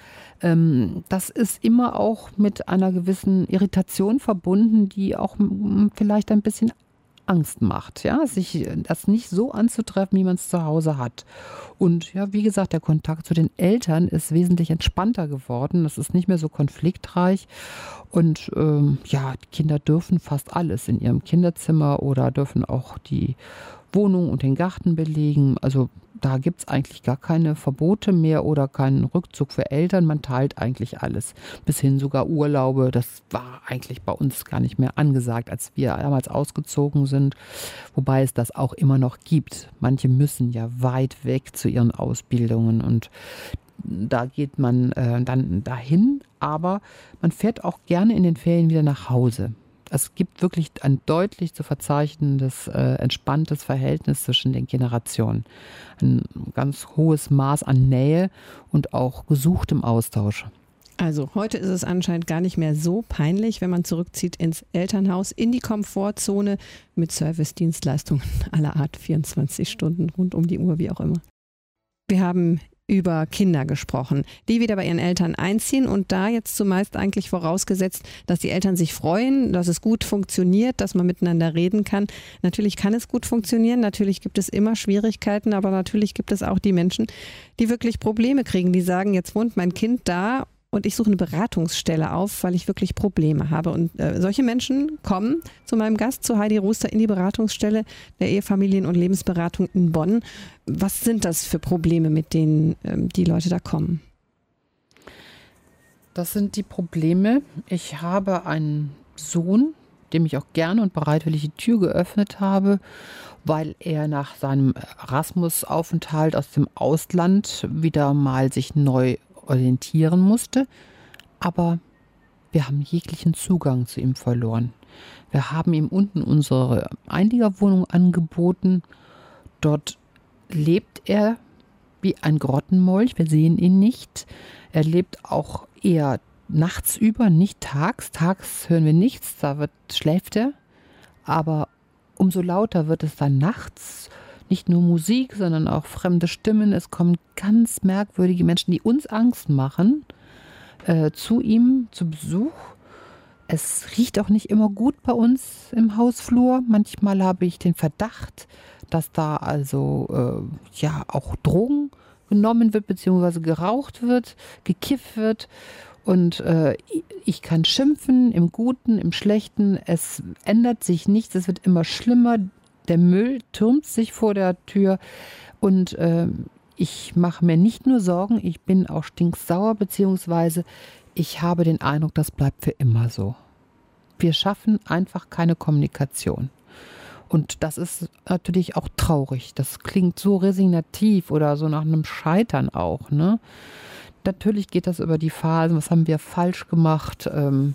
das ist immer auch mit einer gewissen Irritation verbunden, die auch vielleicht ein bisschen Angst macht, ja, sich das nicht so anzutreffen, wie man es zu Hause hat. Und ja, wie gesagt, der Kontakt zu den Eltern ist wesentlich entspannter geworden. Das ist nicht mehr so konfliktreich. Und die Kinder dürfen fast alles in ihrem Kinderzimmer oder dürfen auch die Wohnung und den Garten belegen. Also da gibt es eigentlich gar keine Verbote mehr oder keinen Rückzug für Eltern. Man teilt eigentlich alles. Bis hin sogar Urlaube. Das war eigentlich bei uns gar nicht mehr angesagt, als wir damals ausgezogen sind. Wobei es das auch immer noch gibt. Manche müssen ja weit weg zu ihren Ausbildungen und da geht man dann dahin. Aber man fährt auch gerne in den Ferien wieder nach Hause. Es gibt wirklich ein deutlich zu verzeichnendes, entspanntes Verhältnis zwischen den Generationen. Ein ganz hohes Maß an Nähe und auch gesuchtem Austausch. Also heute ist es anscheinend gar nicht mehr so peinlich, wenn man zurückzieht ins Elternhaus, in die Komfortzone mit Servicedienstleistungen aller Art, 24 Stunden, rund um die Uhr, wie auch immer. Wir haben über Kinder gesprochen, die wieder bei ihren Eltern einziehen und da jetzt zumeist eigentlich vorausgesetzt, dass die Eltern sich freuen, dass es gut funktioniert, dass man miteinander reden kann. Natürlich kann es gut funktionieren, natürlich gibt es immer Schwierigkeiten, aber natürlich gibt es auch die Menschen, die wirklich Probleme kriegen, die sagen, jetzt wohnt mein Kind da und ich suche eine Beratungsstelle auf, weil ich wirklich Probleme habe. Und solche Menschen kommen zu meinem Gast, zu Heidi Ruster, in die Beratungsstelle der Ehefamilien- und Lebensberatung in Bonn. Was sind das für Probleme, mit denen die Leute da kommen? Das sind die Probleme. Ich habe einen Sohn, dem ich auch gerne und bereitwillig die Tür geöffnet habe, weil er nach seinem Erasmus-Aufenthalt aus dem Ausland wieder mal sich neu orientieren musste, aber wir haben jeglichen Zugang zu ihm verloren. Wir haben ihm unten unsere Einliegerwohnung angeboten. Dort lebt er wie ein Grottenmolch. Wir sehen ihn nicht. Er lebt auch eher nachts über, nicht tags. Tags hören wir nichts, schläft er. Aber umso lauter wird es dann nachts. Nicht nur Musik, sondern auch fremde Stimmen. Es kommen ganz merkwürdige Menschen, die uns Angst machen, zu ihm zu Besuch. Es riecht auch nicht immer gut bei uns im Hausflur. Manchmal habe ich den Verdacht, dass da also auch Drogen genommen wird, beziehungsweise geraucht wird, gekifft wird. Und ich kann schimpfen, im Guten, im Schlechten. Es ändert sich nichts, es wird immer schlimmer. Der Müll türmt sich vor der Tür und ich mache mir nicht nur Sorgen, ich bin auch stinksauer, beziehungsweise ich habe den Eindruck, das bleibt für immer so. Wir schaffen einfach keine Kommunikation. Und das ist natürlich auch traurig. Das klingt so resignativ oder so nach einem Scheitern auch, ne? Natürlich geht das über die Phasen, was haben wir falsch gemacht,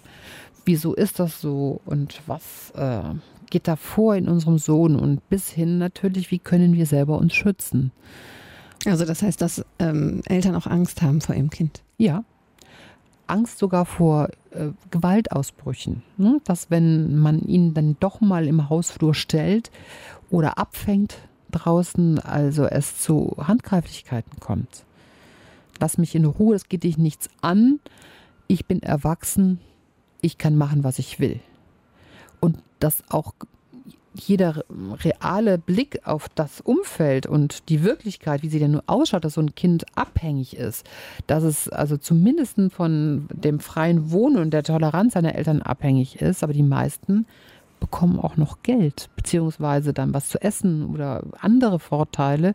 wieso ist das so und was geht da vor in unserem Sohn und bis hin natürlich, wie können wir selber uns schützen. Also das heißt, dass Eltern auch Angst haben vor ihrem Kind? Ja, Angst sogar vor Gewaltausbrüchen. Ne? Dass wenn man ihn dann doch mal im Hausflur stellt oder abfängt draußen, also es zu Handgreiflichkeiten kommt. Lass mich in Ruhe, es geht dich nichts an, ich bin erwachsen ich kann machen, was ich will. Und dass auch jeder reale Blick auf das Umfeld und die Wirklichkeit, wie sie denn nur ausschaut, dass so ein Kind abhängig ist, dass es also zumindest von dem freien Wohnen und der Toleranz seiner Eltern abhängig ist, aber die meisten bekommen auch noch Geld, beziehungsweise dann was zu essen oder andere Vorteile.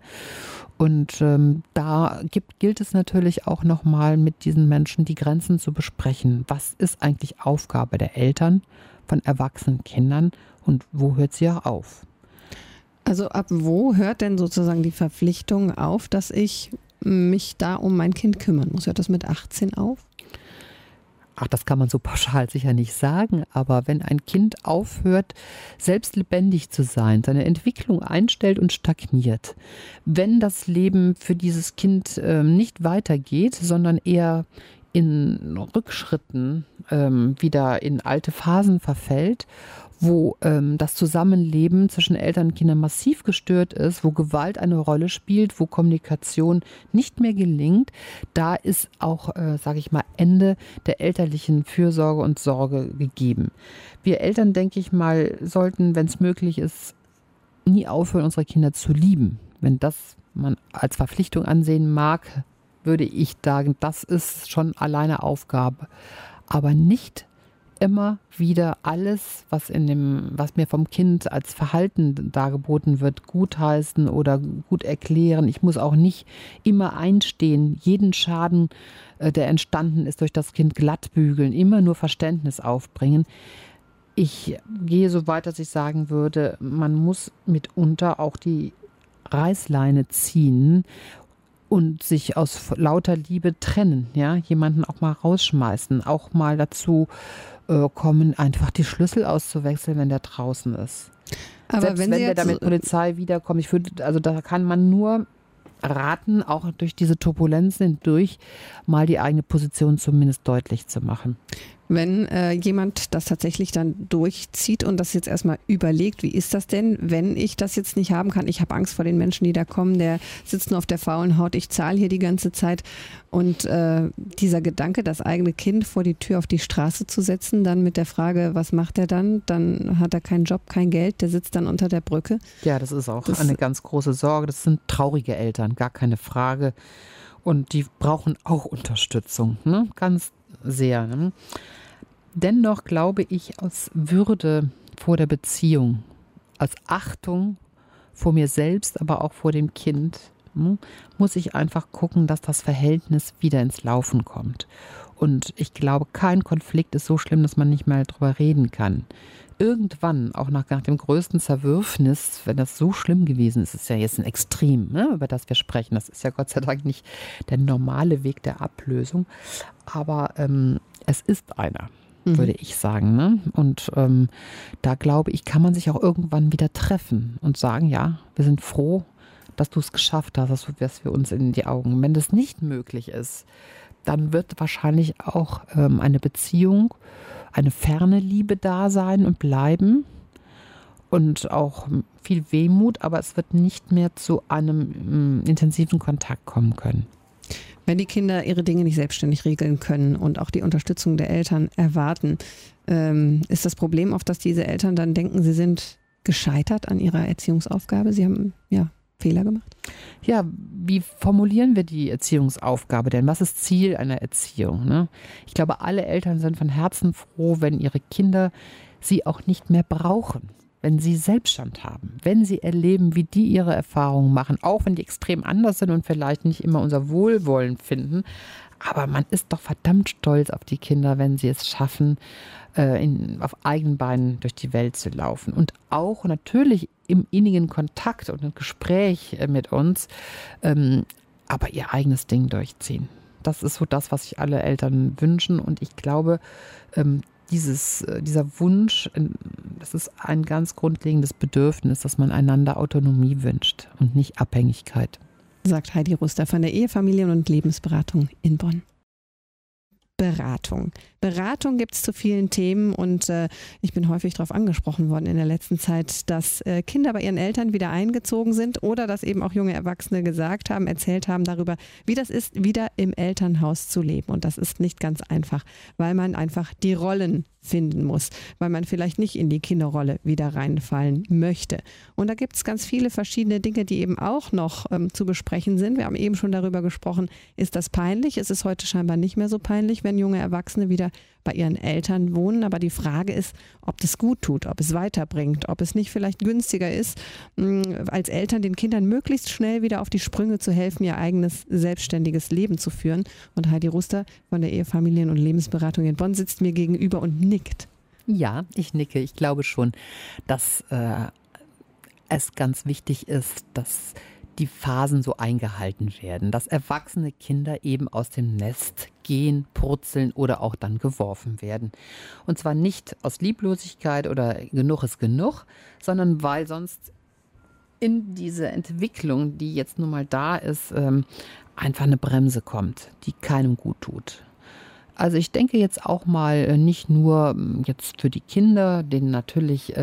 Und gilt es natürlich auch nochmal mit diesen Menschen die Grenzen zu besprechen. Was ist eigentlich Aufgabe der Eltern von erwachsenen Kindern und wo hört sie auch auf? Also ab wo hört denn sozusagen die Verpflichtung auf, dass ich mich da um mein Kind kümmern muss? Hört das mit 18 auf? Ach, das kann man so pauschal sicher nicht sagen, aber wenn ein Kind aufhört, selbst lebendig zu sein, seine Entwicklung einstellt und stagniert, wenn das Leben für dieses Kind nicht weitergeht, sondern eher in Rückschritten wieder in alte Phasen verfällt, wo das Zusammenleben zwischen Eltern und Kindern massiv gestört ist, wo Gewalt eine Rolle spielt, wo Kommunikation nicht mehr gelingt, da ist auch, sage ich mal, Ende der elterlichen Fürsorge und Sorge gegeben. Wir Eltern, denke ich mal, sollten, wenn es möglich ist, nie aufhören, unsere Kinder zu lieben. Wenn das man als Verpflichtung ansehen mag, würde ich sagen, das ist schon alleine Aufgabe. Aber nicht immer wieder alles, was mir vom Kind als Verhalten dargeboten wird, gutheißen oder gut erklären. Ich muss auch nicht immer einstehen, jeden Schaden, der entstanden ist, durch das Kind glatt bügeln, immer nur Verständnis aufbringen. Ich gehe so weit, dass ich sagen würde, man muss mitunter auch die Reißleine ziehen und sich aus lauter Liebe trennen, ja, jemanden auch mal rausschmeißen, auch mal dazu kommen, einfach die Schlüssel auszuwechseln, wenn der draußen ist. Aber selbst wenn der da mit Polizei wiederkommt, also da kann man nur raten, auch durch diese Turbulenzen hindurch mal die eigene Position zumindest deutlich zu machen. Wenn jemand das tatsächlich dann durchzieht und das jetzt erstmal überlegt, wie ist das denn, wenn ich das jetzt nicht haben kann? Ich habe Angst vor den Menschen, die da kommen, der sitzt nur auf der faulen Haut, ich zahle hier die ganze Zeit. Und dieser Gedanke, das eigene Kind vor die Tür auf die Straße zu setzen, dann mit der Frage, was macht er dann? Dann hat er keinen Job, kein Geld, der sitzt dann unter der Brücke. Ja, das ist auch eine ganz große Sorge. Das sind traurige Eltern, gar keine Frage. Und die brauchen auch Unterstützung, ne? Ganz sehr. Ne? Dennoch glaube ich, aus Würde vor der Beziehung, aus Achtung vor mir selbst, aber auch vor dem Kind, muss ich einfach gucken, dass das Verhältnis wieder ins Laufen kommt. Und ich glaube, kein Konflikt ist so schlimm, dass man nicht mehr drüber reden kann. Irgendwann, auch nach dem größten Zerwürfnis, wenn das so schlimm gewesen ist, ist ja jetzt ein Extrem, ne, über das wir sprechen. Das ist ja Gott sei Dank nicht der normale Weg der Ablösung. Aber es ist einer, würde ich sagen. Ne? Und da glaube ich, kann man sich auch irgendwann wieder treffen und sagen, ja, wir sind froh, dass du es geschafft hast, dass wir uns in die Augen. Wenn das nicht möglich ist, dann wird wahrscheinlich auch eine Beziehung, eine ferne Liebe da sein und bleiben und auch viel Wehmut, aber es wird nicht mehr zu einem intensiven Kontakt kommen können. Wenn die Kinder ihre Dinge nicht selbstständig regeln können und auch die Unterstützung der Eltern erwarten, ist das Problem oft, dass diese Eltern dann denken, sie sind gescheitert an ihrer Erziehungsaufgabe. Sie haben Fehler gemacht? Ja, wie formulieren wir die Erziehungsaufgabe denn? Was ist Ziel einer Erziehung? Ne? Ich glaube, alle Eltern sind von Herzen froh, wenn ihre Kinder sie auch nicht mehr brauchen, wenn sie Selbststand haben, wenn sie erleben, wie die ihre Erfahrungen machen, auch wenn die extrem anders sind und vielleicht nicht immer unser Wohlwollen finden. Aber man ist doch verdammt stolz auf die Kinder, wenn sie es schaffen, auf eigenen Beinen durch die Welt zu laufen. Und auch natürlich im innigen Kontakt und im Gespräch mit uns, aber ihr eigenes Ding durchziehen. Das ist so das, was sich alle Eltern wünschen. Und ich glaube, dieser Wunsch, das ist ein ganz grundlegendes Bedürfnis, dass man einander Autonomie wünscht und nicht Abhängigkeit. Sagt Heidi Ruster von der Ehefamilien- und Lebensberatung in Bonn. Beratung. Beratung gibt es zu vielen Themen und ich bin häufig darauf angesprochen worden in der letzten Zeit, dass Kinder bei ihren Eltern wieder eingezogen sind oder dass eben auch junge Erwachsene gesagt haben, erzählt haben darüber, wie das ist, wieder im Elternhaus zu leben. Und das ist nicht ganz einfach, weil man einfach die Rollen finden muss, weil man vielleicht nicht in die Kinderrolle wieder reinfallen möchte. Und da gibt es ganz viele verschiedene Dinge, die eben auch noch zu besprechen sind. Wir haben eben schon darüber gesprochen, ist das peinlich? Es ist heute scheinbar nicht mehr so peinlich, wenn junge Erwachsene wieder bei ihren Eltern wohnen. Aber die Frage ist, ob das gut tut, ob es weiterbringt, ob es nicht vielleicht günstiger ist, als Eltern den Kindern möglichst schnell wieder auf die Sprünge zu helfen, ihr eigenes selbstständiges Leben zu führen. Und Heidi Ruster von der Ehefamilien- und Lebensberatung in Bonn sitzt mir gegenüber und nickt. Ja, ich nicke. Ich glaube schon, dass es ganz wichtig ist, dass die Phasen so eingehalten werden, dass erwachsene Kinder eben aus dem Nest gehen, purzeln oder auch dann geworfen werden. Und zwar nicht aus Lieblosigkeit oder genug ist genug, sondern weil sonst in diese Entwicklung, die jetzt nun mal da ist, einfach eine Bremse kommt, die keinem gut tut. Also ich denke jetzt auch mal nicht nur jetzt für die Kinder, denen natürlich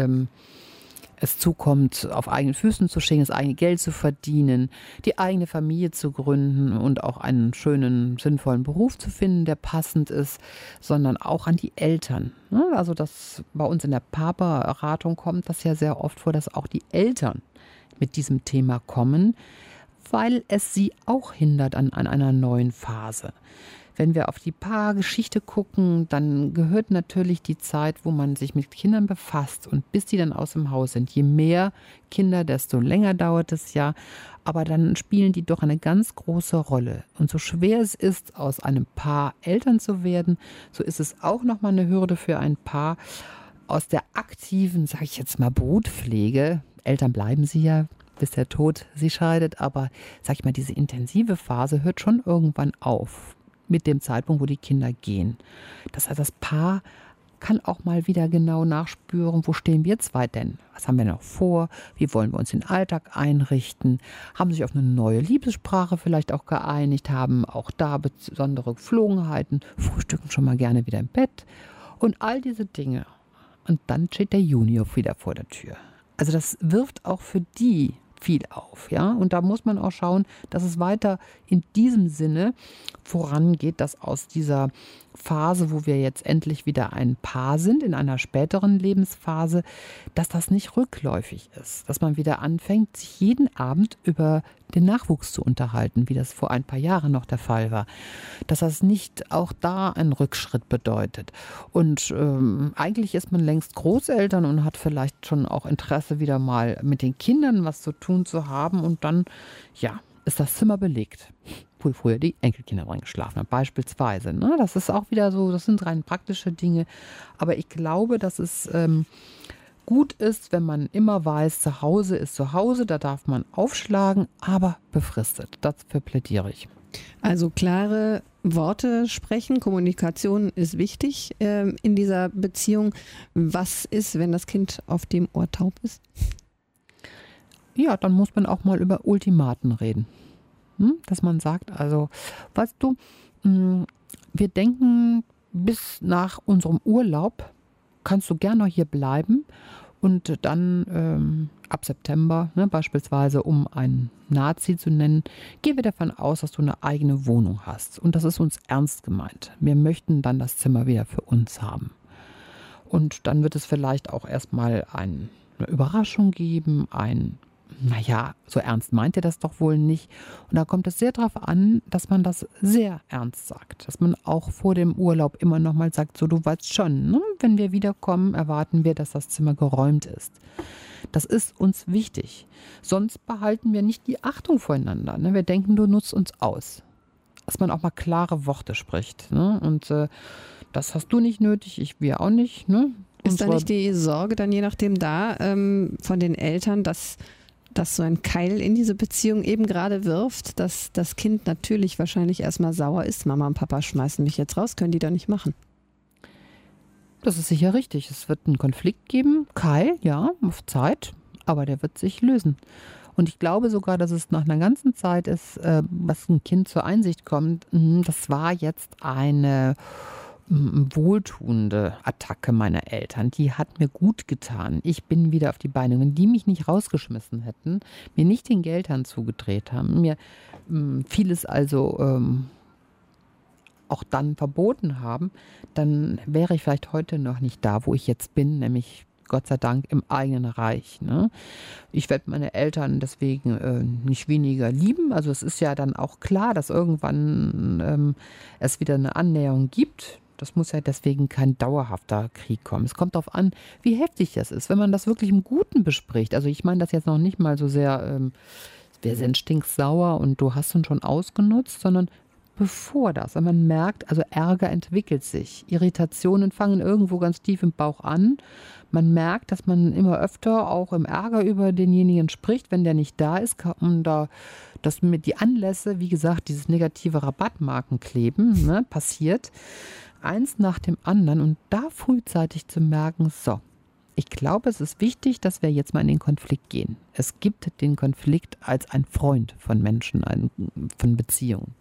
es zukommt, auf eigenen Füßen zu stehen, das eigene Geld zu verdienen, die eigene Familie zu gründen und auch einen schönen, sinnvollen Beruf zu finden, der passend ist, sondern auch an die Eltern. Also das bei uns in der Paarberatung kommt das ja sehr oft vor, dass auch die Eltern mit diesem Thema kommen, weil es sie auch hindert an einer neuen Phase. Wenn wir auf die Paargeschichte gucken, dann gehört natürlich die Zeit, wo man sich mit Kindern befasst und bis die dann aus dem Haus sind. Je mehr Kinder, desto länger dauert es ja. Aber dann spielen die doch eine ganz große Rolle. Und so schwer es ist, aus einem Paar Eltern zu werden, so ist es auch nochmal eine Hürde für ein Paar aus der aktiven, sage ich jetzt mal, Brutpflege. Eltern bleiben sie ja, bis der Tod sie scheidet. Aber, sag ich mal, diese intensive Phase hört schon irgendwann auf. Mit dem Zeitpunkt, wo die Kinder gehen. Das heißt, das Paar kann auch mal wieder genau nachspüren, wo stehen wir zwei denn? Was haben wir noch vor? Wie wollen wir uns den Alltag einrichten? Haben sich auf eine neue Liebessprache vielleicht auch geeinigt? Haben auch da besondere Geflogenheiten? Frühstücken schon mal gerne wieder im Bett? Und all diese Dinge. Und dann steht der Junior wieder vor der Tür. Also das wirft auch für die viel auf, ja. Und da muss man auch schauen, dass es weiter in diesem Sinne vorangeht, dass aus dieser Phase, wo wir jetzt endlich wieder ein Paar sind, in einer späteren Lebensphase, dass das nicht rückläufig ist. Dass man wieder anfängt, sich jeden Abend über den Nachwuchs zu unterhalten, wie das vor ein paar Jahren noch der Fall war. Dass das nicht auch da einen Rückschritt bedeutet. Und eigentlich ist man längst Großeltern und hat vielleicht schon auch Interesse, wieder mal mit den Kindern was zu tun zu haben. Und dann, ja, ist das Zimmer belegt, wo früher die Enkelkinder drin geschlafen haben, beispielsweise. Ne? Das ist auch wieder so, das sind rein praktische Dinge. Aber ich glaube, dass es gut ist, wenn man immer weiß, zu Hause ist zu Hause, da darf man aufschlagen, aber befristet. Dafür plädiere ich. Also klare Worte sprechen, Kommunikation ist wichtig in dieser Beziehung. Was ist, wenn das Kind auf dem Ohr taub ist? Ja, dann muss man auch mal über Ultimaten reden. Dass man sagt, also, weißt du, wir denken, bis nach unserem Urlaub kannst du gerne noch hier bleiben und dann ab September, beispielsweise, um einen Nazi zu nennen, gehen wir davon aus, dass du eine eigene Wohnung hast. Und das ist uns ernst gemeint. Wir möchten dann das Zimmer wieder für uns haben. Und dann wird es vielleicht auch erstmal eine Überraschung geben, naja, so ernst meint ihr das doch wohl nicht. Und da kommt es sehr darauf an, dass man das sehr ernst sagt. Dass man auch vor dem Urlaub immer noch mal sagt, so du weißt schon, ne? Wenn wir wiederkommen, erwarten wir, dass das Zimmer geräumt ist. Das ist uns wichtig. Sonst behalten wir nicht die Achtung voreinander. Ne? Wir denken, du nutzt uns aus. Dass man auch mal klare Worte spricht. Ne? Und das hast du nicht nötig, wir auch nicht. Ne? Ist da nicht die Sorge dann je nachdem da von den Eltern, dass so ein Keil in diese Beziehung eben gerade wirft, dass das Kind natürlich wahrscheinlich erstmal sauer ist. Mama und Papa schmeißen mich jetzt raus, können die doch nicht machen. Das ist sicher richtig. Es wird einen Konflikt geben. Keil, ja, auf Zeit, aber der wird sich lösen. Und ich glaube sogar, dass es nach einer ganzen Zeit ist, was ein Kind zur Einsicht kommt, das war jetzt eine wohltuende Attacke meiner Eltern. Die hat mir gut getan. Ich bin wieder auf die Beine. Wenn die mich nicht rausgeschmissen hätten, mir nicht den Geldhahn zugedreht haben, mir vieles also auch dann verboten haben, dann wäre ich vielleicht heute noch nicht da, wo ich jetzt bin, nämlich Gott sei Dank im eigenen Reich. Ne? Ich werde meine Eltern deswegen nicht weniger lieben. Also es ist ja dann auch klar, dass irgendwann es wieder eine Annäherung gibt. Das muss ja deswegen kein dauerhafter Krieg kommen. Es kommt darauf an, wie heftig das ist, wenn man das wirklich im Guten bespricht. Also ich meine das jetzt noch nicht mal so sehr, wir sind stinksauer und du hast uns schon ausgenutzt, sondern bevor das, wenn man merkt, also Ärger entwickelt sich, Irritationen fangen irgendwo ganz tief im Bauch an. Man merkt, dass man immer öfter auch im Ärger über denjenigen spricht, wenn der nicht da ist, und dass mit die Anlässe, wie gesagt, dieses negative Rabattmarkenkleben passiert, eins nach dem anderen, und da frühzeitig zu merken, so, ich glaube, es ist wichtig, dass wir jetzt mal in den Konflikt gehen. Es gibt den Konflikt als ein Freund von Menschen, von Beziehungen.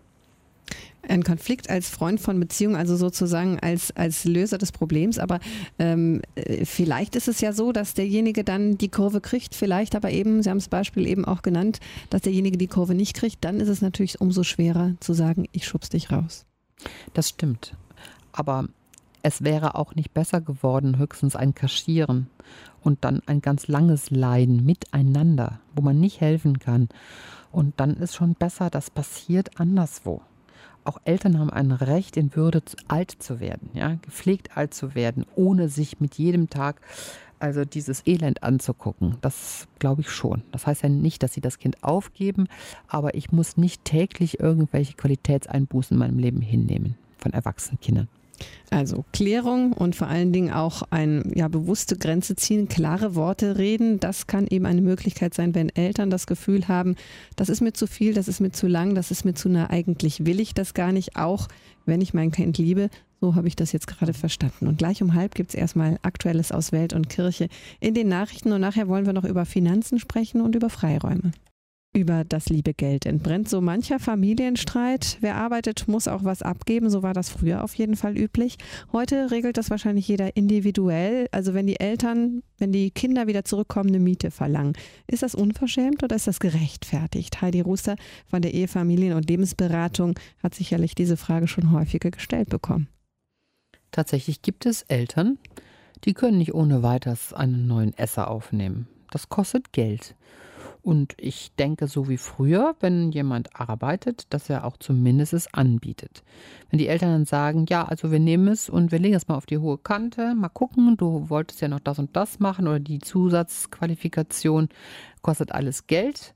Ein Konflikt als Freund von Beziehungen, also sozusagen als Löser des Problems. Aber vielleicht ist es ja so, dass derjenige dann die Kurve kriegt, vielleicht aber eben, Sie haben das Beispiel eben auch genannt, dass derjenige die Kurve nicht kriegt. Dann ist es natürlich umso schwerer zu sagen, ich schub's dich raus. Das stimmt. Aber es wäre auch nicht besser geworden, höchstens ein Kaschieren und dann ein ganz langes Leiden miteinander, wo man nicht helfen kann. Und dann ist schon besser, das passiert anderswo. Auch Eltern haben ein Recht, in Würde alt zu werden, ja, gepflegt alt zu werden, ohne sich mit jedem Tag also dieses Elend anzugucken. Das glaube ich schon. Das heißt ja nicht, dass sie das Kind aufgeben, aber ich muss nicht täglich irgendwelche Qualitätseinbußen in meinem Leben hinnehmen von erwachsenen Kindern. Also Klärung und vor allen Dingen auch bewusste Grenze ziehen, klare Worte reden. Das kann eben eine Möglichkeit sein, wenn Eltern das Gefühl haben, das ist mir zu viel, das ist mir zu lang, das ist mir zu nah, eigentlich will ich das gar nicht, auch wenn ich mein Kind liebe. So habe ich das jetzt gerade verstanden. Und gleich um 12:30 gibt es erstmal Aktuelles aus Welt und Kirche in den Nachrichten. Und nachher wollen wir noch über Finanzen sprechen und über Freiräume. Über das liebe Geld entbrennt so mancher Familienstreit. Wer arbeitet, muss auch was abgeben. So war das früher auf jeden Fall üblich. Heute regelt das wahrscheinlich jeder individuell. Also wenn die Kinder wieder zurückkommen, eine Miete verlangen. Ist das unverschämt oder ist das gerechtfertigt? Heidi Ruster von der Ehefamilien- und Lebensberatung hat sicherlich diese Frage schon häufiger gestellt bekommen. Tatsächlich gibt es Eltern, die können nicht ohne weiteres einen neuen Esser aufnehmen. Das kostet Geld. Und ich denke, so wie früher, wenn jemand arbeitet, dass er auch zumindest es anbietet. Wenn die Eltern dann sagen, ja, also wir nehmen es und wir legen es mal auf die hohe Kante, mal gucken, du wolltest ja noch das und das machen oder die Zusatzqualifikation kostet alles Geld.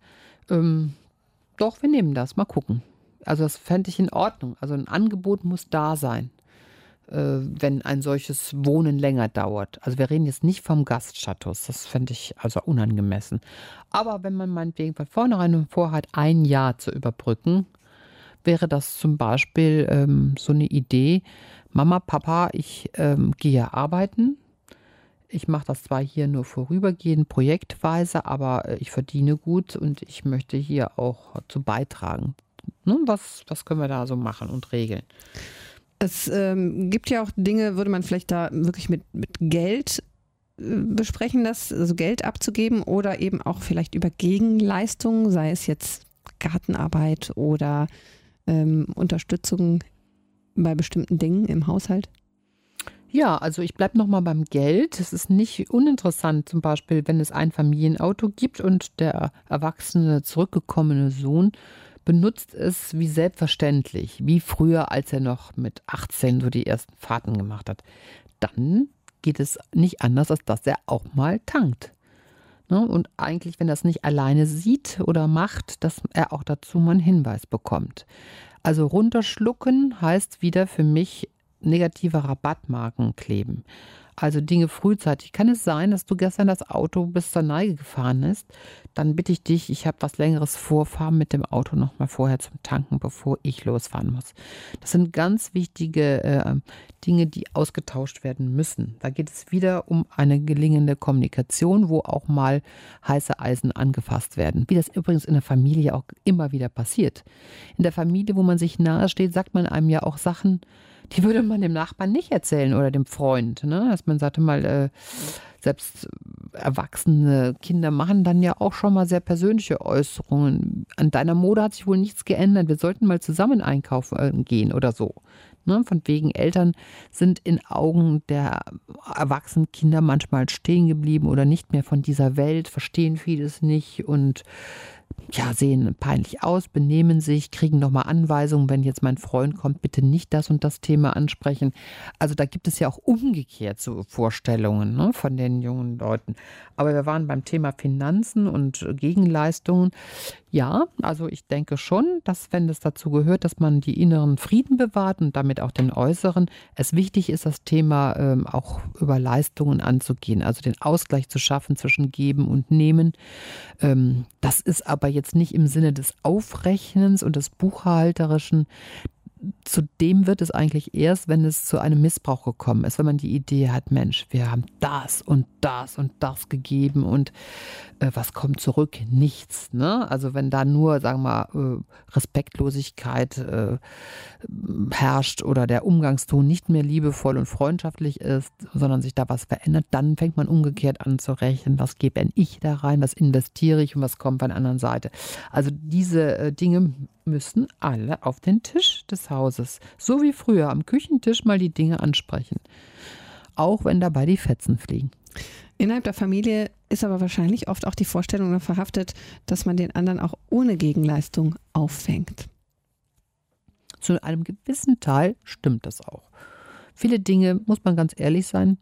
Doch, wir nehmen das, mal gucken. Also das fände ich in Ordnung. Also ein Angebot muss da sein, wenn ein solches Wohnen länger dauert. Also wir reden jetzt nicht vom Gaststatus, das fände ich also unangemessen. Aber wenn man meinetwegen von vornherein vorhat, ein Jahr zu überbrücken, wäre das zum Beispiel so eine Idee, Mama, Papa, ich gehe arbeiten. Ich mache das zwar hier nur vorübergehend, projektweise, aber ich verdiene gut und ich möchte hier auch zu beitragen. Was können wir da so machen und regeln? Es gibt ja auch Dinge, würde man vielleicht da wirklich mit Geld besprechen, also Geld abzugeben oder eben auch vielleicht über Gegenleistungen, sei es jetzt Gartenarbeit oder Unterstützung bei bestimmten Dingen im Haushalt? Ja, also ich bleibe nochmal beim Geld. Es ist nicht uninteressant, zum Beispiel, wenn es ein Familienauto gibt und der erwachsene, zurückgekommene Sohn benutzt es wie selbstverständlich, wie früher, als er noch mit 18 so die ersten Fahrten gemacht hat. Dann geht es nicht anders, als dass er auch mal tankt. Und eigentlich, wenn er es nicht alleine sieht oder macht, dass er auch dazu mal einen Hinweis bekommt. Also runterschlucken heißt wieder für mich negative Rabattmarken kleben. Also Dinge frühzeitig. Kann es sein, dass du gestern das Auto bis zur Neige gefahren ist? Dann bitte ich dich, ich habe was Längeres vor, fahr mit dem Auto nochmal vorher zum Tanken, bevor ich losfahren muss. Das sind ganz wichtige Dinge, die ausgetauscht werden müssen. Da geht es wieder um eine gelingende Kommunikation, wo auch mal heiße Eisen angefasst werden. Wie das übrigens in der Familie auch immer wieder passiert. In der Familie, wo man sich nahe steht, sagt man einem ja auch Sachen, die würde man dem Nachbarn nicht erzählen oder dem Freund. Ne? Dass man sagte mal, selbst erwachsene Kinder machen dann ja auch schon mal sehr persönliche Äußerungen. An deiner Mode hat sich wohl nichts geändert. Wir sollten mal zusammen einkaufen gehen oder so. Ne? Von wegen Eltern sind in Augen der erwachsenen Kinder manchmal stehen geblieben oder nicht mehr von dieser Welt, verstehen vieles nicht und ja, sehen peinlich aus, benehmen sich, kriegen nochmal Anweisungen, wenn jetzt mein Freund kommt, bitte nicht das und das Thema ansprechen. Also da gibt es ja auch umgekehrt so Vorstellungen, ne, von den jungen Leuten. Aber wir waren beim Thema Finanzen und Gegenleistungen. Ja, also ich denke schon, dass wenn es dazu gehört, dass man die inneren Frieden bewahrt und damit auch den äußeren, es wichtig ist, das Thema auch über Leistungen anzugehen, also den Ausgleich zu schaffen zwischen Geben und Nehmen. Das ist aber jetzt nicht im Sinne des Aufrechnens und des Buchhalterischen. Zu dem wird es eigentlich erst, wenn es zu einem Missbrauch gekommen ist, wenn man die Idee hat, Mensch, wir haben das und das und das gegeben und was kommt zurück? Nichts. Ne? Also wenn da nur, sagen wir mal, Respektlosigkeit herrscht oder der Umgangston nicht mehr liebevoll und freundschaftlich ist, sondern sich da was verändert, dann fängt man umgekehrt an zu rechnen, was gebe denn ich da rein, was investiere ich und was kommt von der anderen Seite. Also diese Dinge müssen alle auf den Tisch des Hauses, so wie früher am Küchentisch mal die Dinge ansprechen, auch wenn dabei die Fetzen fliegen. Innerhalb der Familie ist aber wahrscheinlich oft auch die Vorstellung verhaftet, dass man den anderen auch ohne Gegenleistung auffängt. Zu einem gewissen Teil stimmt das auch. Viele Dinge, muss man ganz ehrlich sein,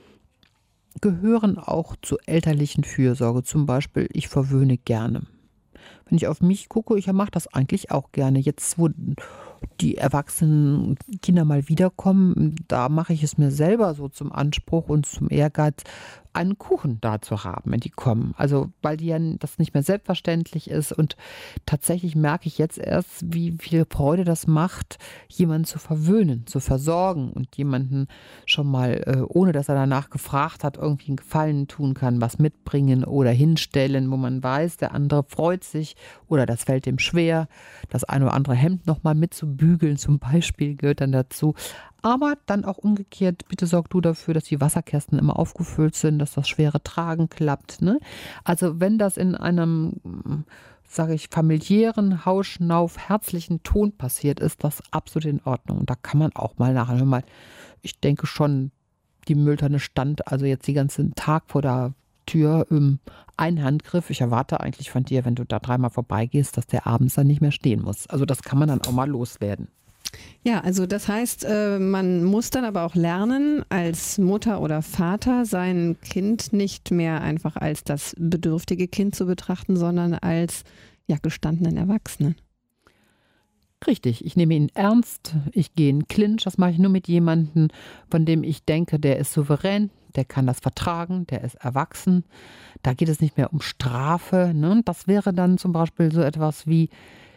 gehören auch zur elterlichen Fürsorge. Zum Beispiel, ich verwöhne gerne. Wenn ich auf mich gucke, ich mache das eigentlich auch gerne. Jetzt, wo die erwachsenen Kinder mal wiederkommen, da mache ich es mir selber so zum Anspruch und zum Ehrgeiz, einen Kuchen da zu haben, wenn die kommen. Also, weil die ja das nicht mehr selbstverständlich ist und tatsächlich merke ich jetzt erst, wie viel Freude das macht, jemanden zu verwöhnen, zu versorgen und jemanden schon mal, ohne dass er danach gefragt hat, irgendwie einen Gefallen tun kann, was mitbringen oder hinstellen, wo man weiß, der andere freut sich oder das fällt ihm schwer, das ein oder andere Hemd nochmal mitzubügeln zum Beispiel gehört dann dazu. Aber dann auch umgekehrt, bitte sorg du dafür, dass die Wasserkästen immer aufgefüllt sind, dass das schwere Tragen klappt. Ne? Also wenn das in einem, sage ich, familiären, Hausschnauf, herzlichen Ton passiert, ist das absolut in Ordnung. Und da kann man auch mal nachher mal, ich denke schon, die Mülltonne stand also jetzt den ganzen Tag vor der Tür, ein Handgriff. Ich erwarte eigentlich von dir, wenn du da dreimal vorbeigehst, dass der abends dann nicht mehr stehen muss. Also das kann man dann auch mal loswerden. Ja, also das heißt, man muss dann aber auch lernen, als Mutter oder Vater sein Kind nicht mehr einfach als das bedürftige Kind zu betrachten, sondern als gestandenen Erwachsenen. Richtig, ich nehme ihn ernst, ich gehe in Clinch, das mache ich nur mit jemandem, von dem ich denke, der ist souverän, der kann das vertragen, der ist erwachsen. Da geht es nicht mehr um Strafe. Ne? Das wäre dann zum Beispiel so etwas wie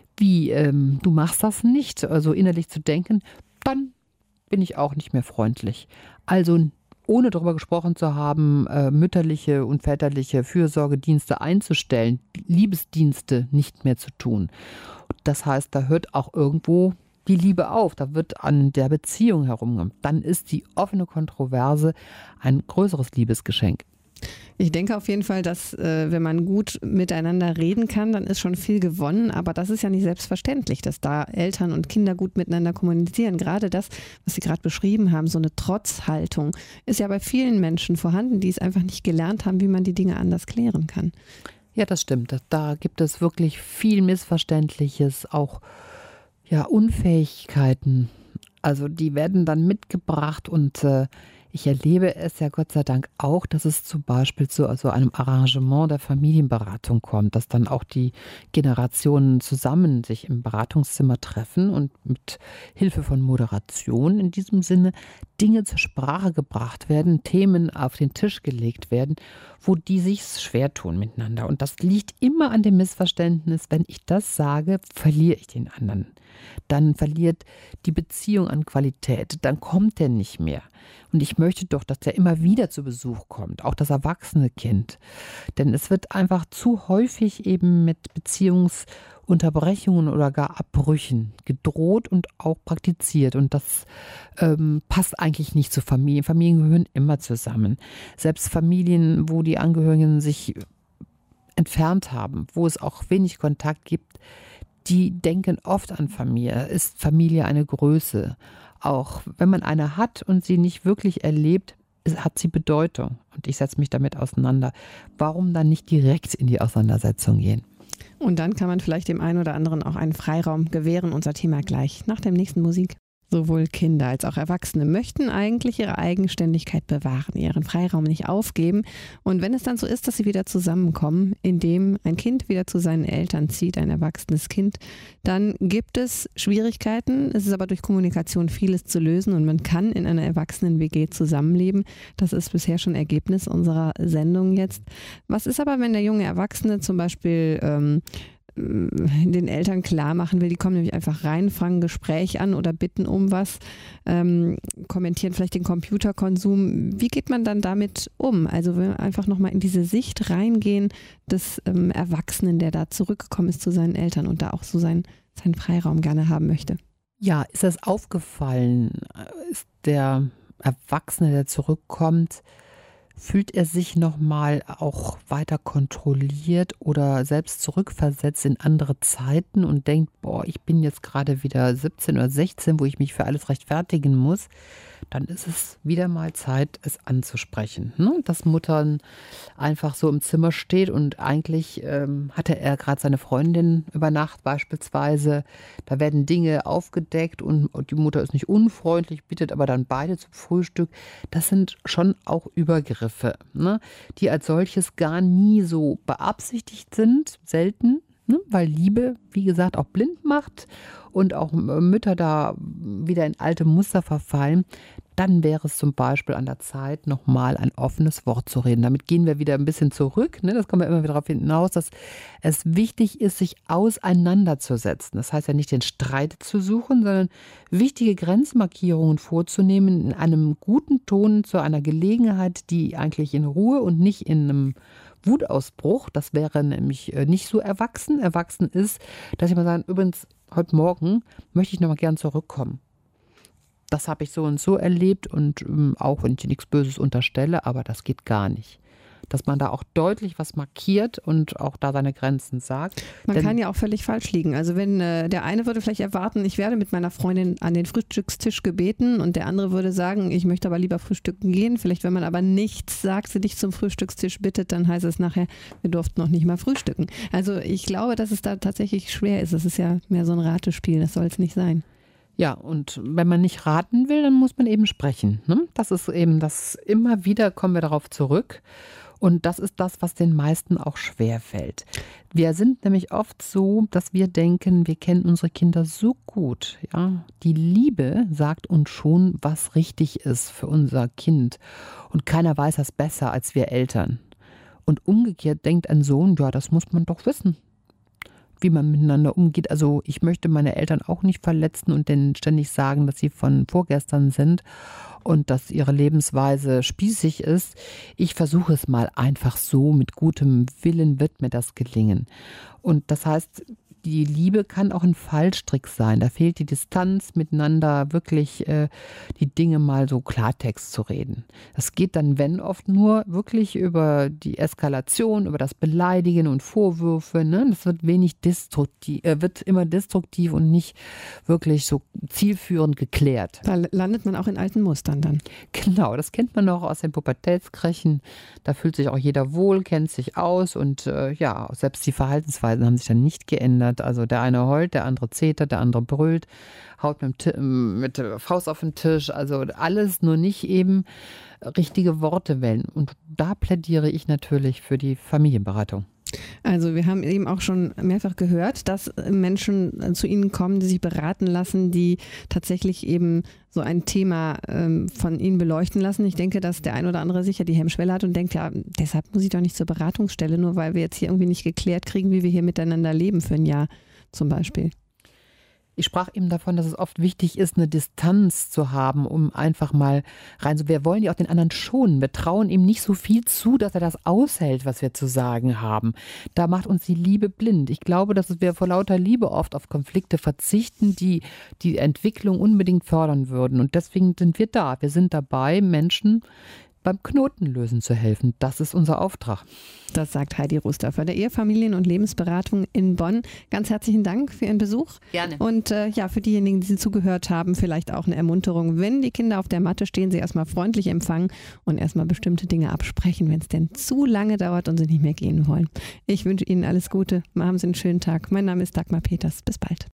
du machst das nicht, also innerlich zu denken, dann bin ich auch nicht mehr freundlich. Also ohne darüber gesprochen zu haben, mütterliche und väterliche Fürsorgedienste einzustellen, Liebesdienste nicht mehr zu tun. Das heißt, da hört auch irgendwo die Liebe auf, da wird an der Beziehung herumgegangen. Dann ist die offene Kontroverse ein größeres Liebesgeschenk. Ich denke auf jeden Fall, dass wenn man gut miteinander reden kann, dann ist schon viel gewonnen. Aber das ist ja nicht selbstverständlich, dass da Eltern und Kinder gut miteinander kommunizieren. Gerade das, was Sie gerade beschrieben haben, so eine Trotzhaltung, ist ja bei vielen Menschen vorhanden, die es einfach nicht gelernt haben, wie man die Dinge anders klären kann. Ja, das stimmt. Da gibt es wirklich viel Missverständliches, auch Unfähigkeiten. Also die werden dann mitgebracht und ich erlebe es ja Gott sei Dank auch, dass es zum Beispiel zu einem Arrangement der Familienberatung kommt, dass dann auch die Generationen zusammen sich im Beratungszimmer treffen und mit Hilfe von Moderation in diesem Sinne Dinge zur Sprache gebracht werden, Themen auf den Tisch gelegt werden, wo die sich schwer tun miteinander. Und das liegt immer an dem Missverständnis, wenn ich das sage, verliere ich den anderen. Dann verliert die Beziehung an Qualität, dann kommt er nicht mehr. Und ich möchte doch, dass der immer wieder zu Besuch kommt, auch das erwachsene Kind. Denn es wird einfach zu häufig eben mit Beziehungsunterbrechungen oder gar Abbrüchen gedroht und auch praktiziert. Und das passt eigentlich nicht zur Familie. Familien gehören immer zusammen. Selbst Familien, wo die Angehörigen sich entfernt haben, wo es auch wenig Kontakt gibt, die denken oft an Familie. Ist Familie eine Größe? Auch wenn man eine hat und sie nicht wirklich erlebt, hat sie Bedeutung. Und ich setze mich damit auseinander. Warum dann nicht direkt in die Auseinandersetzung gehen? Und dann kann man vielleicht dem einen oder anderen auch einen Freiraum gewähren. Unser Thema gleich nach der nächsten Musik. Sowohl Kinder als auch Erwachsene möchten eigentlich ihre Eigenständigkeit bewahren, ihren Freiraum nicht aufgeben. Und wenn es dann so ist, dass sie wieder zusammenkommen, indem ein Kind wieder zu seinen Eltern zieht, ein erwachsenes Kind, dann gibt es Schwierigkeiten. Es ist aber durch Kommunikation vieles zu lösen und man kann in einer Erwachsenen-WG zusammenleben. Das ist bisher schon Ergebnis unserer Sendung jetzt. Was ist aber, wenn der junge Erwachsene zum Beispiel den Eltern klar machen will, die kommen nämlich einfach rein, fangen ein Gespräch an oder bitten um was, kommentieren vielleicht den Computerkonsum. Wie geht man dann damit um? Also wenn wir einfach nochmal in diese Sicht reingehen des Erwachsenen, der da zurückgekommen ist zu seinen Eltern und da auch so seinen Freiraum gerne haben möchte. Ja, ist das aufgefallen? Ist der Erwachsene, der zurückkommt, fühlt er sich nochmal auch weiter kontrolliert oder selbst zurückversetzt in andere Zeiten und denkt, boah, ich bin jetzt gerade wieder 17 oder 16, wo ich mich für alles rechtfertigen muss, dann ist es wieder mal Zeit, es anzusprechen. Ne? Dass Mutter einfach so im Zimmer steht und eigentlich hatte er gerade seine Freundin über Nacht beispielsweise. Da werden Dinge aufgedeckt und die Mutter ist nicht unfreundlich, bittet aber dann beide zum Frühstück. Das sind schon auch Übergriffe, ne? Die als solches gar nie so beabsichtigt sind, selten. Weil Liebe, wie gesagt, auch blind macht und auch Mütter da wieder in alte Muster verfallen, dann wäre es zum Beispiel an der Zeit, nochmal ein offenes Wort zu reden. Damit gehen wir wieder ein bisschen zurück. Das kommen wir immer wieder darauf hinaus, dass es wichtig ist, sich auseinanderzusetzen. Das heißt ja nicht den Streit zu suchen, sondern wichtige Grenzmarkierungen vorzunehmen in einem guten Ton zu einer Gelegenheit, die eigentlich in Ruhe und nicht in einem Wutausbruch, das wäre nämlich nicht so erwachsen. Erwachsen ist, dass ich mal sage, übrigens, heute Morgen möchte ich nochmal gern zurückkommen. Das habe ich so und so erlebt und auch wenn ich nichts Böses unterstelle, aber das geht gar nicht. Dass man da auch deutlich was markiert und auch da seine Grenzen sagt. Man kann ja auch völlig falsch liegen. Also wenn der eine würde vielleicht erwarten, ich werde mit meiner Freundin an den Frühstückstisch gebeten und der andere würde sagen, ich möchte aber lieber frühstücken gehen. Vielleicht, wenn man aber nichts sagt, sie dich zum Frühstückstisch bittet, dann heißt es nachher, wir durften noch nicht mal frühstücken. Also ich glaube, dass es da tatsächlich schwer ist. Das ist ja mehr so ein Ratespiel, das soll es nicht sein. Ja, und wenn man nicht raten will, dann muss man eben sprechen. Ne? Das ist eben das, immer wieder kommen wir darauf zurück. Und das ist das, was den meisten auch schwerfällt. Wir sind nämlich oft so, dass wir denken, wir kennen unsere Kinder so gut. Ja? Die Liebe sagt uns schon, was richtig ist für unser Kind. Und keiner weiß das besser als wir Eltern. Und umgekehrt denkt ein Sohn, ja, das muss man doch wissen, wie man miteinander umgeht. Also ich möchte meine Eltern auch nicht verletzen und denen ständig sagen, dass sie von vorgestern sind und dass ihre Lebensweise spießig ist. Ich versuche es mal einfach so, mit gutem Willen wird mir das gelingen. Und das heißt, die Liebe kann auch ein Fallstrick sein. Da fehlt die Distanz, miteinander wirklich die Dinge mal so Klartext zu reden. Das geht dann, wenn oft nur wirklich über die Eskalation, über das Beleidigen und Vorwürfe. Ne? Das wird wird immer destruktiv und nicht wirklich so zielführend geklärt. Da landet man auch in alten Mustern dann. Genau, das kennt man noch aus den Pubertätskrechen. Da fühlt sich auch jeder wohl, kennt sich aus und selbst die Verhaltensweisen haben sich dann nicht geändert. Also der eine heult, der andere zetert, der andere brüllt, haut mit der Faust auf den Tisch. Also alles, nur nicht eben richtige Worte wählen. Und da plädiere ich natürlich für die Familienberatung. Also wir haben eben auch schon mehrfach gehört, dass Menschen zu Ihnen kommen, die sich beraten lassen, die tatsächlich eben so ein Thema von Ihnen beleuchten lassen. Ich denke, dass der ein oder andere sicher die Hemmschwelle hat und denkt, ja, deshalb muss ich doch nicht zur Beratungsstelle, nur weil wir jetzt hier irgendwie nicht geklärt kriegen, wie wir hier miteinander leben für ein Jahr zum Beispiel. Ich sprach eben davon, dass es oft wichtig ist, eine Distanz zu haben, um einfach mal rein. So, wir wollen ja auch den anderen schonen. Wir trauen ihm nicht so viel zu, dass er das aushält, was wir zu sagen haben. Da macht uns die Liebe blind. Ich glaube, dass wir vor lauter Liebe oft auf Konflikte verzichten, die die Entwicklung unbedingt fördern würden. Und deswegen sind wir da. Wir sind dabei, Menschen beim Knotenlösen zu helfen. Das ist unser Auftrag. Das sagt Heidi Ruster von der Ehefamilien- und Lebensberatung in Bonn. Ganz herzlichen Dank für Ihren Besuch. Gerne. Und für diejenigen, die zugehört haben, vielleicht auch eine Ermunterung. Wenn die Kinder auf der Matte stehen, sie erstmal freundlich empfangen und erstmal bestimmte Dinge absprechen, wenn es denn zu lange dauert und sie nicht mehr gehen wollen. Ich wünsche Ihnen alles Gute. Haben Sie einen schönen Tag. Mein Name ist Dagmar Peters. Bis bald.